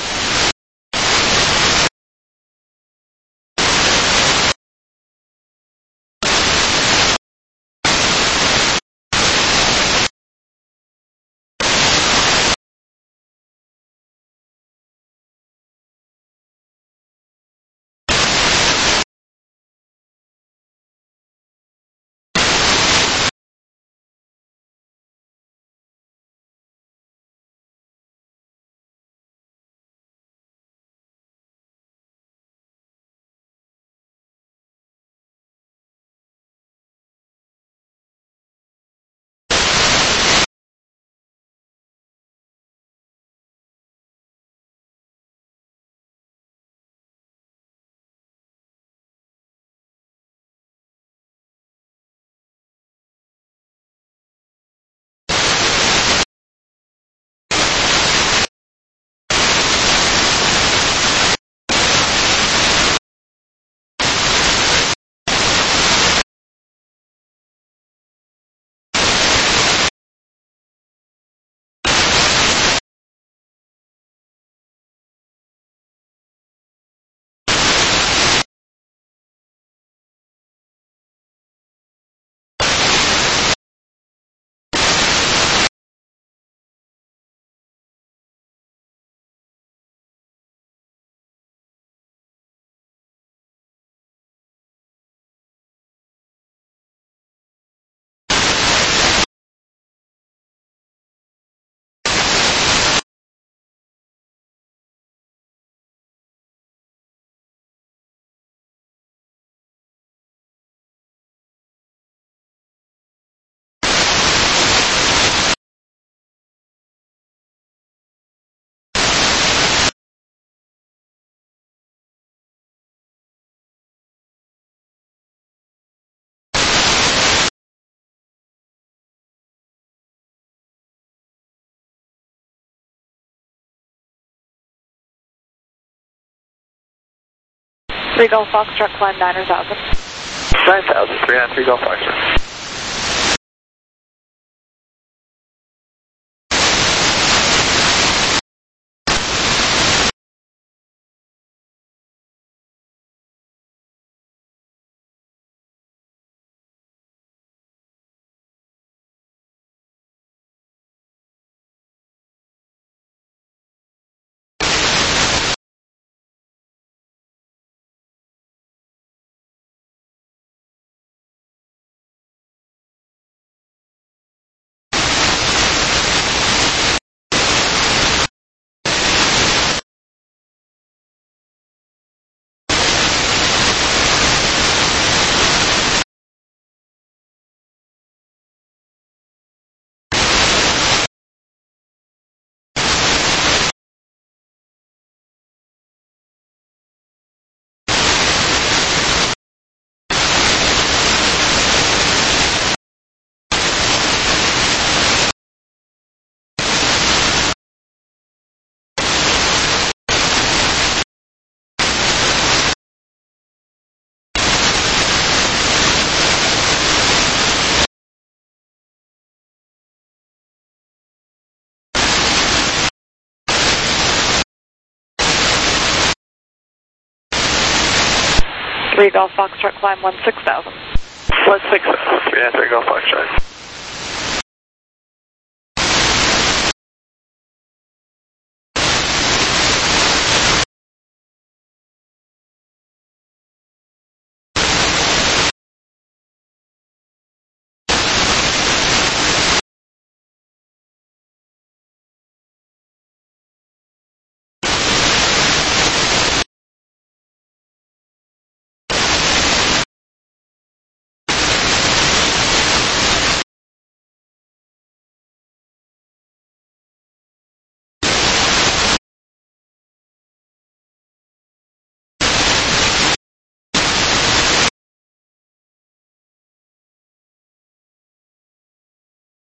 three Golf Foxtrot, climb nine thousand. nine thousand, three nine three Golf Foxtrot. three Golf Foxtrot, climb one six thousand. one six thousand, three nine three Golf Foxtrot.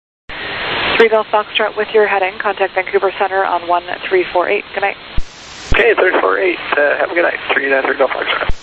three Golf Foxtrot with your heading. Contact Vancouver Center on one three four eight. Good night. Okay, three four eight, uh, have a good night. three nine three Golf Foxtrot.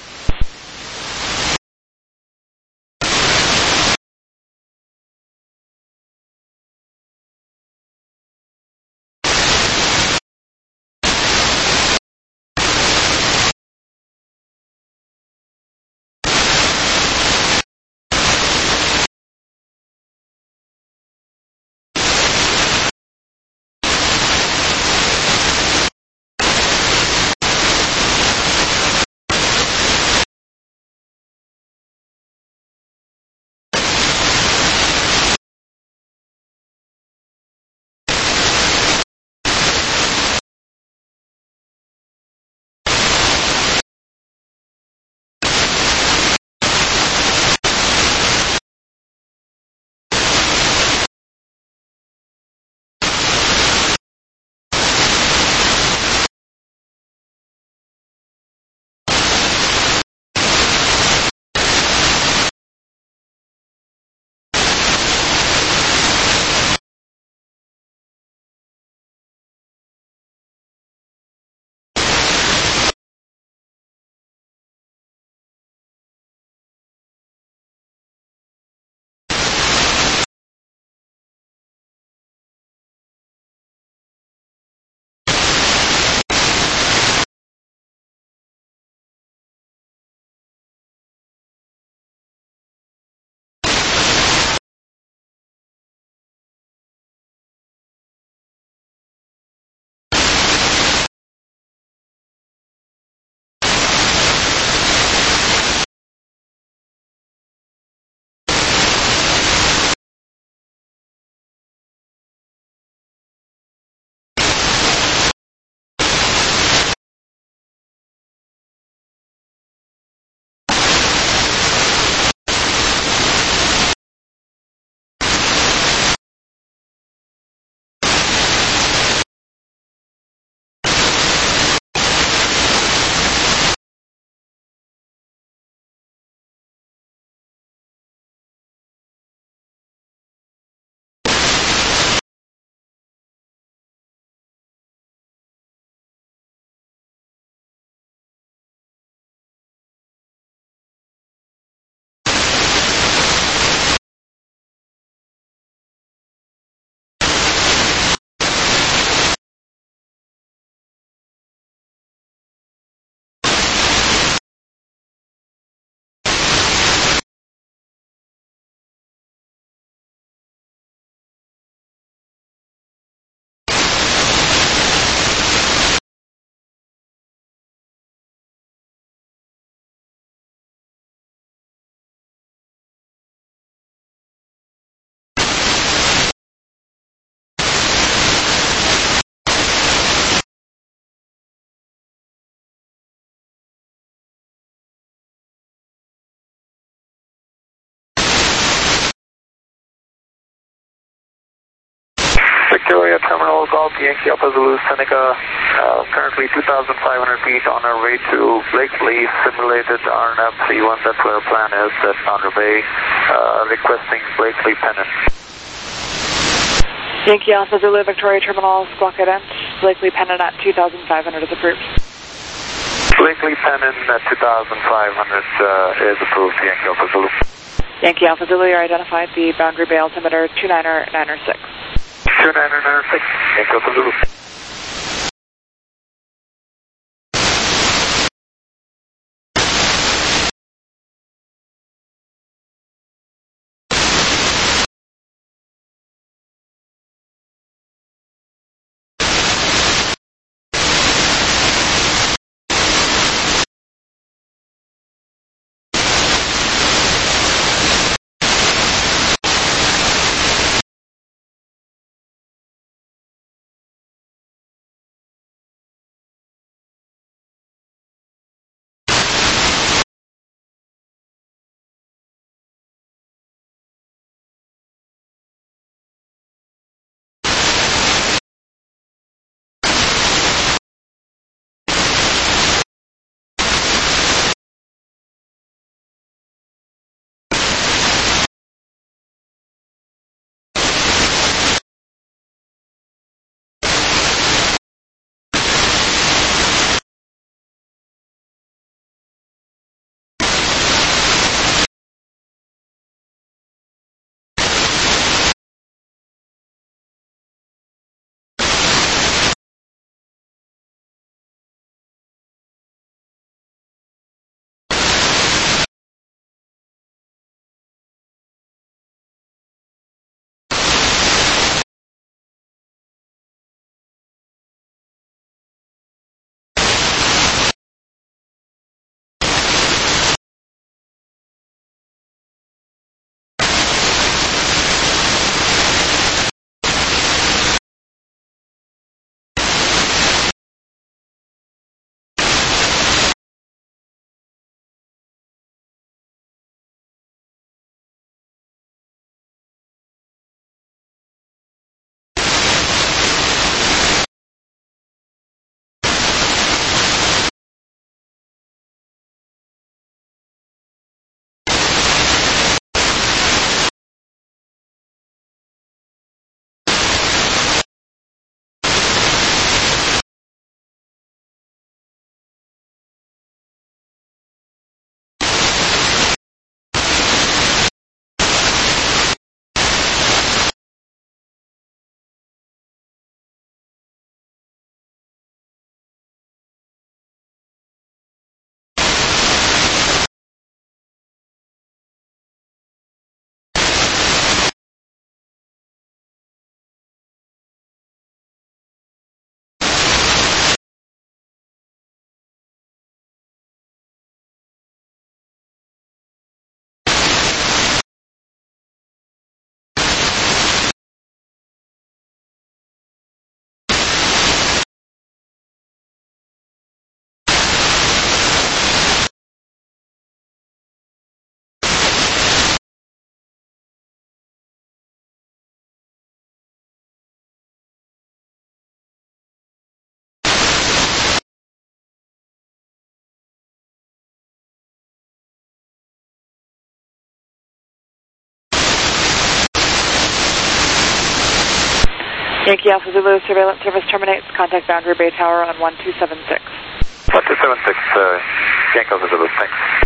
Victoria Terminal Golf Yankee Alpha Zulu Seneca, uh, currently two thousand five hundred feet on our way to Blakely, simulated R N F C one, that's where our plan is at Boundary Bay, uh, requesting Blakely Pennant. Yankee Alpha Zulu Victoria Terminal, squawk guidance, Blakely Pennant at two thousand five hundred is approved. Blakely Pennant at two thousand five hundred uh, is approved, Yankee Alpha Zulu. Yankee Alpha Zulu, you're identified, the Boundary Bay altimeter two niner niner six. two niner niner six, Yankee Alpha Zulu. Yankee Alpha Zulu, surveillance service terminates. Contact Boundary Bay Tower on one two seven six. one two seven six, uh, Yankee Alpha Zulu, thanks.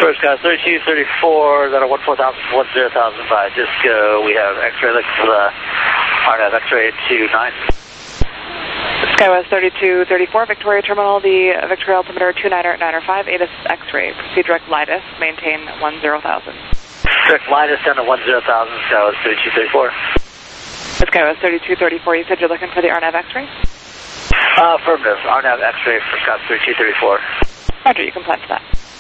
First Sky thirty-two thirty-four, that are one four thousand, one zero thousand by Disco. We have X-ray looking for the R N A V X-ray two nine. Skywest thirty-two thirty-four, Victoria Terminal, the Victoria altimeter two niner niner five, A T I S X-ray. Proceed direct Lidus, maintain one zero thousand. Direct Lidus down to one zero thousand, Skywest thirty-two thirty-four. Skywest thirty-two thirty-four, you said you're looking for the R N A V X-ray? Uh, affirmative, R N A V X-ray for Scott thirty-two thirty-four. Roger, you can plan for that.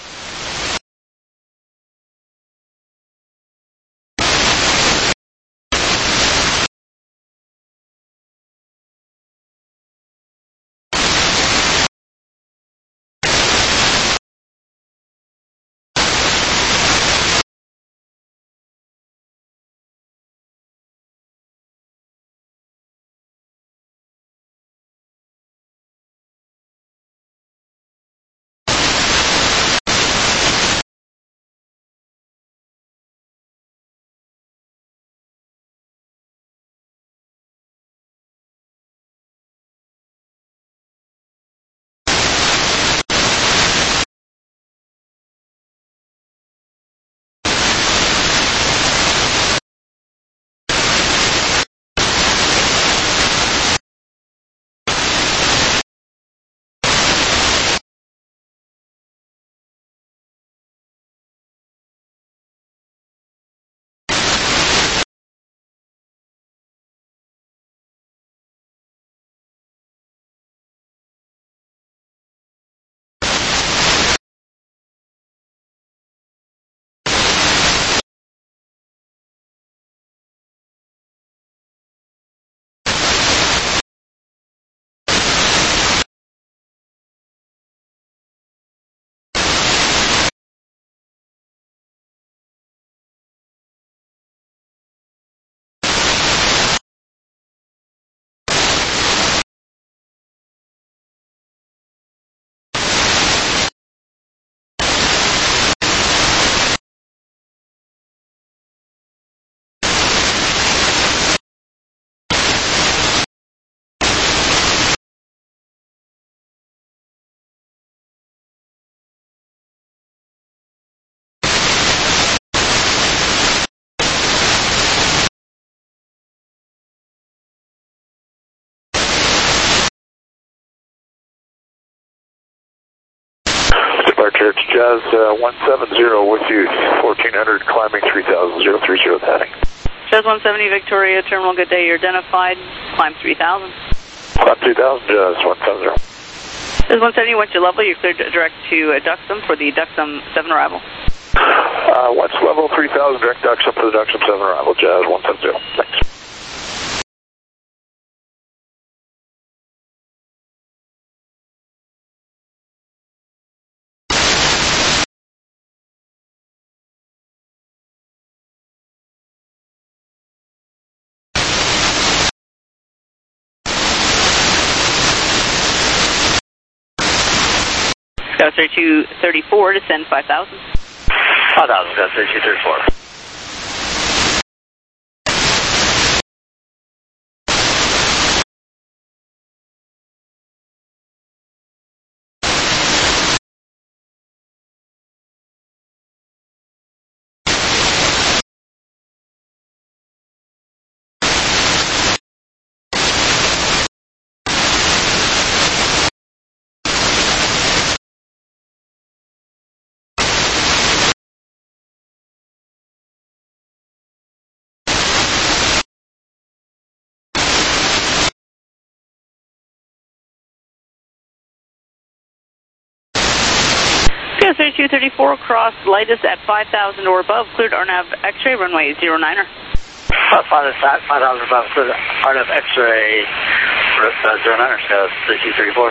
Departure to Jazz uh, one seven zero with you, fourteen hundred, climbing three thousand, zero three zero, heading. Jazz one seventy, Victoria Terminal, good day, you're identified, climb three thousand. Climb three thousand, Jazz one seven zero. Jazz one seventy, what's your level? You're cleared direct to uh, Duxham for the Duxham seven arrival. Uh, what's level three thousand, direct Duxham for the Duxham seven arrival, Jazz one seven zero, thanks. Scout thirty-two thirty-four, descend five thousand. five thousand, Scout thirty-two thirty-four. thirty-two thirty-four, cross Lidus at five thousand or above, cleared R N A V X-ray, runway zero niner. five thousand above, cleared R N A V X-ray, uh, zero niner, so thirty-two thirty-four.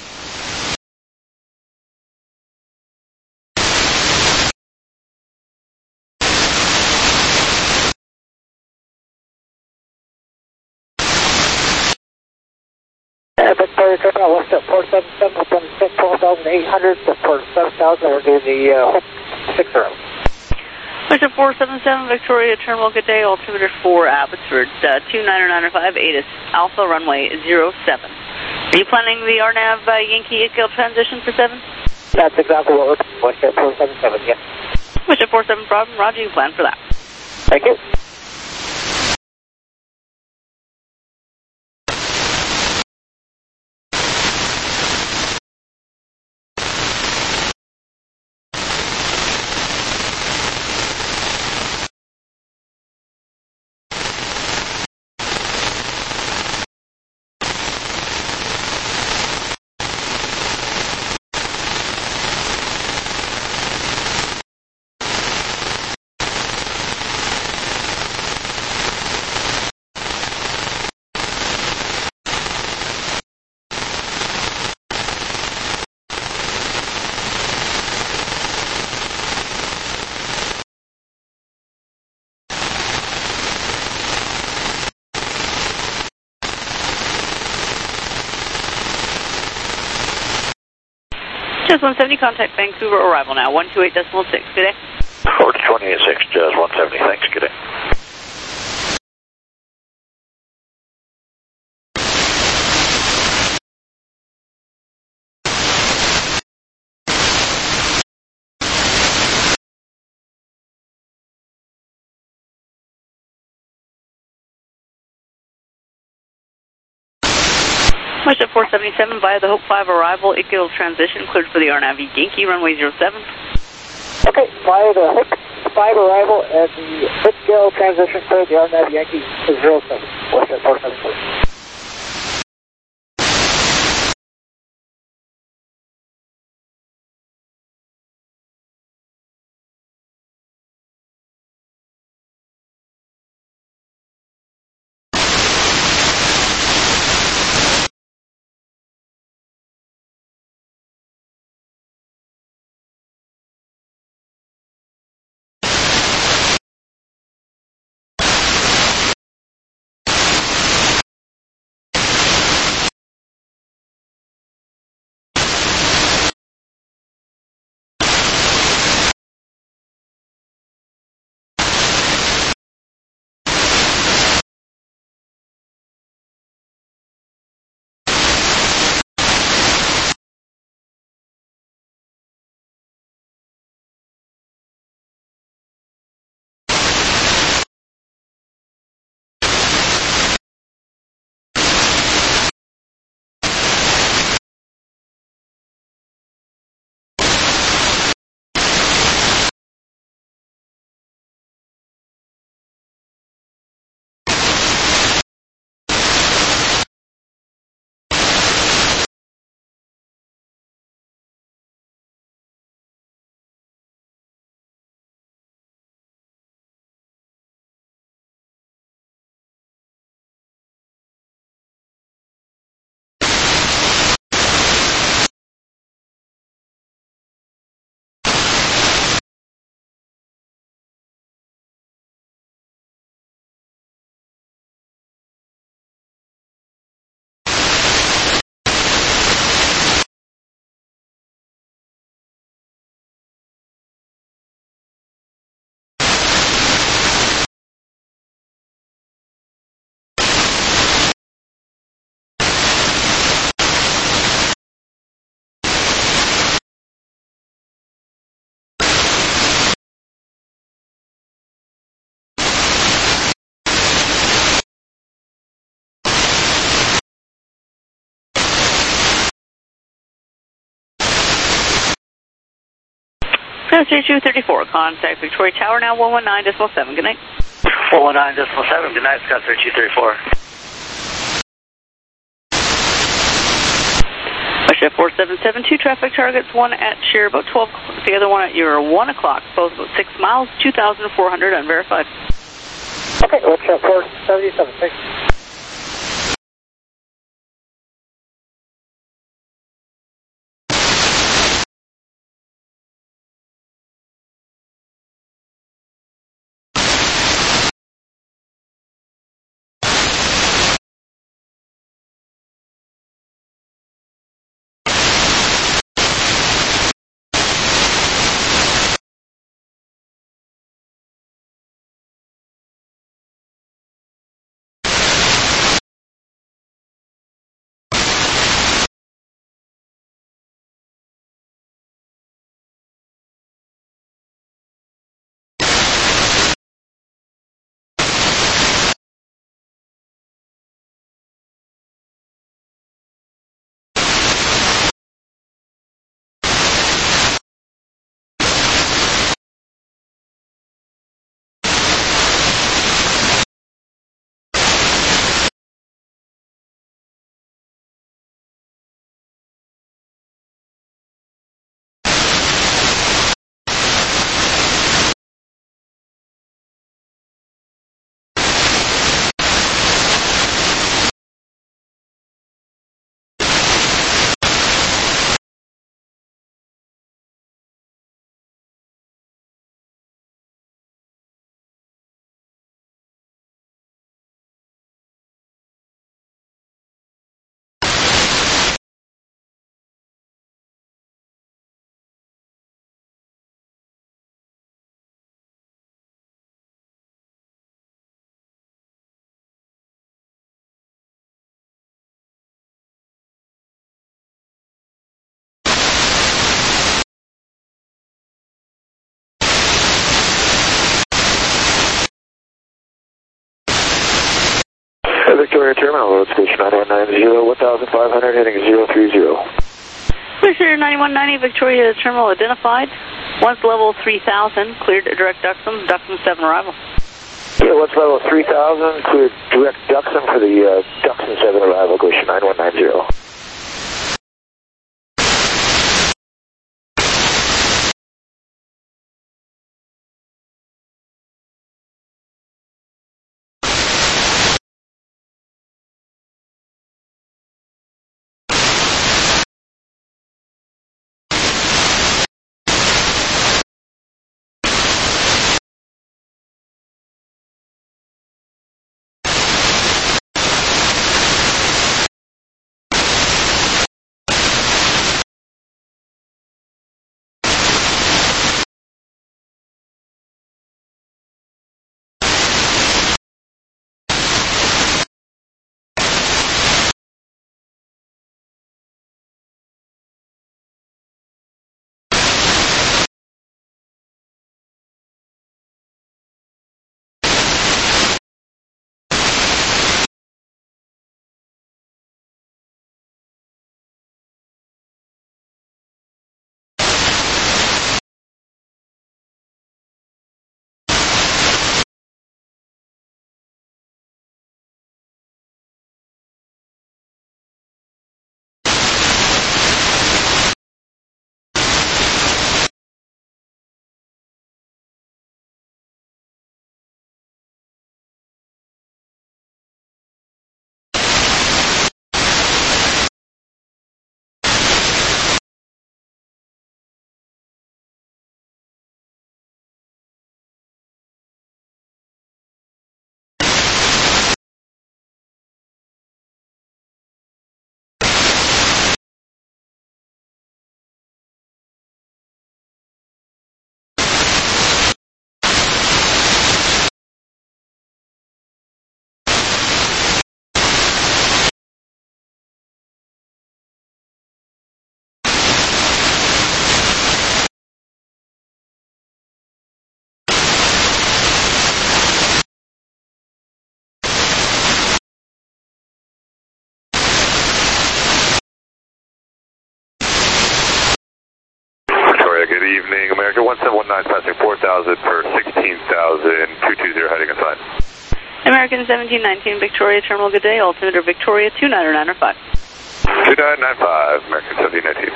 Victoria Terminal, what's up, four seven seven, open twelve thousand eight hundred, for seven thousand, we're doing the uh, six zero. Victor four seven seven, Victoria Terminal, good day, altimeter for Abbotsford, uh, two niner niner five, A T I S Alpha, runway zero seven. Are you planning the R N A V uh, Yankee Echo transition for seven? That's exactly what we're doing, four seven seven, yes. Mission four seven problem, Roger, you plan for that. Thank you. Just one seventy, contact Vancouver, arrival now, one two eight decimal six, good day. Forward twenty-eight six, just one seventy, thanks, good day. Mission four seventy-seven via the Hope five arrival, Ickle transition, cleared for the R N A V Yankee, runway zero seven. Okay, via the Hope five arrival and the Ickle transition cleared the R N A V Yankee zero seven, Western four seventy-four. thirty-two thirty-four, contact Victoria Tower now, one one nine decimal seven, good night. one one nine decimal seven, good night, Scott thirty-two thirty-four. Russia four seven seven, two traffic targets, one at Shear about twelve o'clock, the other one at your one o'clock, both about six miles, two thousand four hundred unverified. Okay, Russia four seventy-seven, thanks. Victoria Terminal, road station nine one nine zero, one thousand five hundred, heading zero three zero. Glacier ninety-one ninety, Victoria Terminal identified. Once level three thousand, cleared direct Duxham, Duxham seven arrival. Yeah, once level three thousand, cleared direct Duxham for the uh, Duxham seven arrival, Glacier nine one nine zero. Good evening, America one seven one nine, passing four thousand for sixteen thousand, two two zero, heading inside. American seventeen nineteen, Victoria Terminal, good day. Altimeter Victoria two nine nine five. two nine nine five, American seventeen nineteen.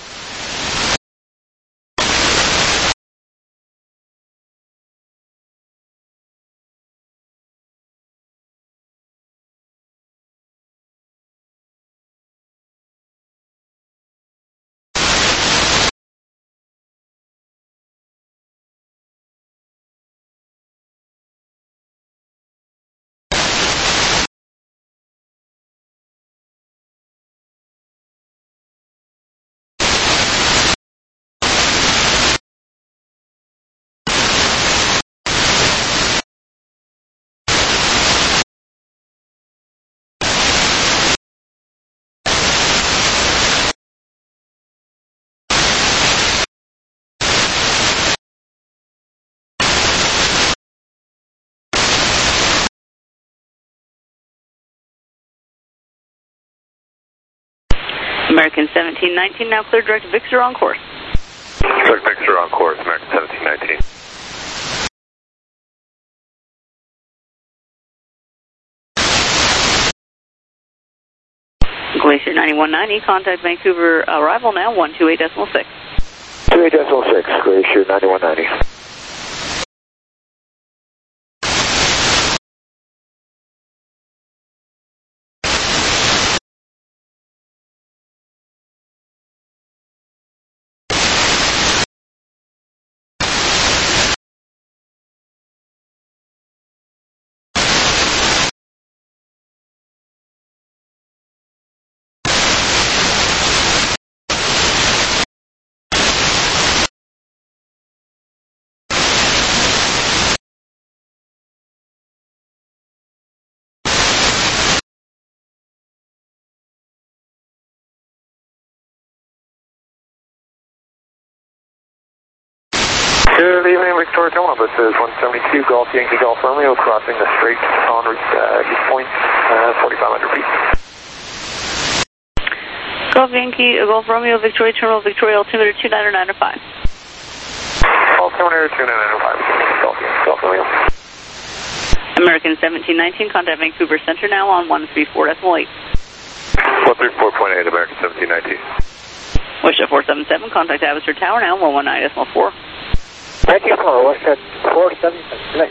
American seventeen nineteen, now clear direct Victor on course. Direct Victor on course, American seventeen nineteen. Glacier ninety-one ninety, contact Vancouver arrival now, one two eight decimal six. two eight decimal six, Glacier ninety-one ninety. Good evening, Victoria Terminal. This is one seventy-two Golf Yankee Golf Romeo crossing the strait on uh, East Point, uh, forty-five hundred feet. Golf Yankee, Golf Romeo, Victoria Terminal, Victoria altimeter two nine nine five. Altimeter two nine nine five, Golf Yankee Golf Romeo. American seventeen nineteen, contact Vancouver Center now on one three four decimal eight. one three four point eight, American seventeen nineteen. Westjet four seven seven, contact Abbotsford Tower now, one one nine decimal four. Thank you for Westjet four seven seven.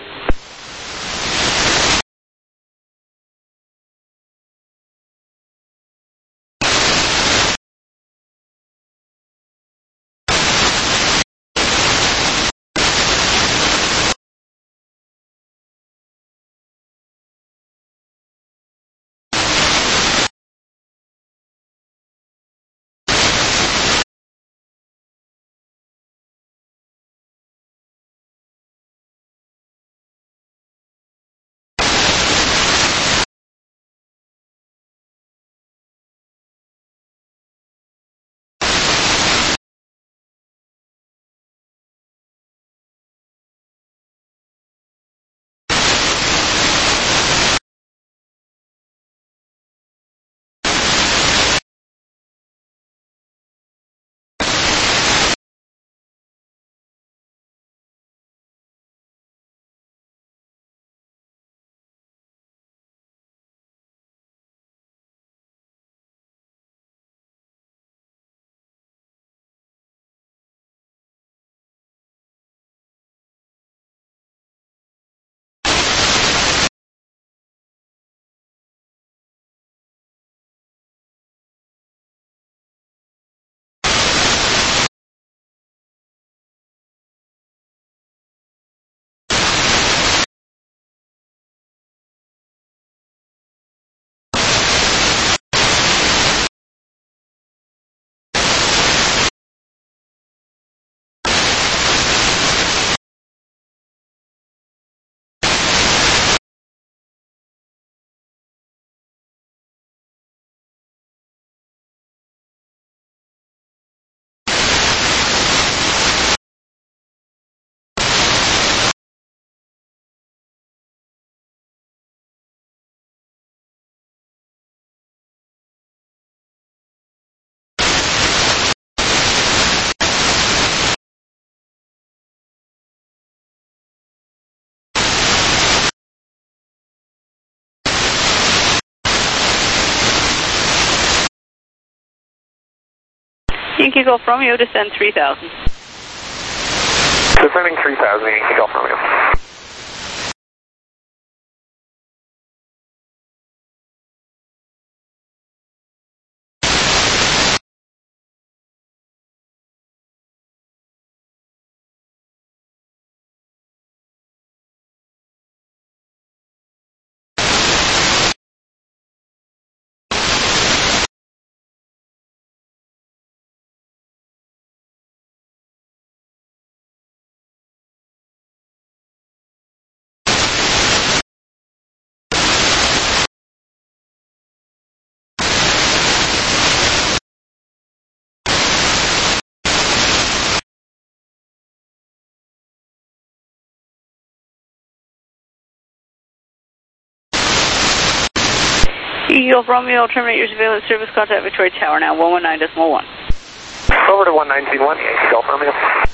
Yankee Golf Romeo, descend three thousand. Descending three thousand, Yankee Golf Romeo. Yankee Golf Romeo, terminate your surveillance service, contact Victoria Tower now, one one nine decimal one. Over to one nineteen one, Yankee Golf Romeo.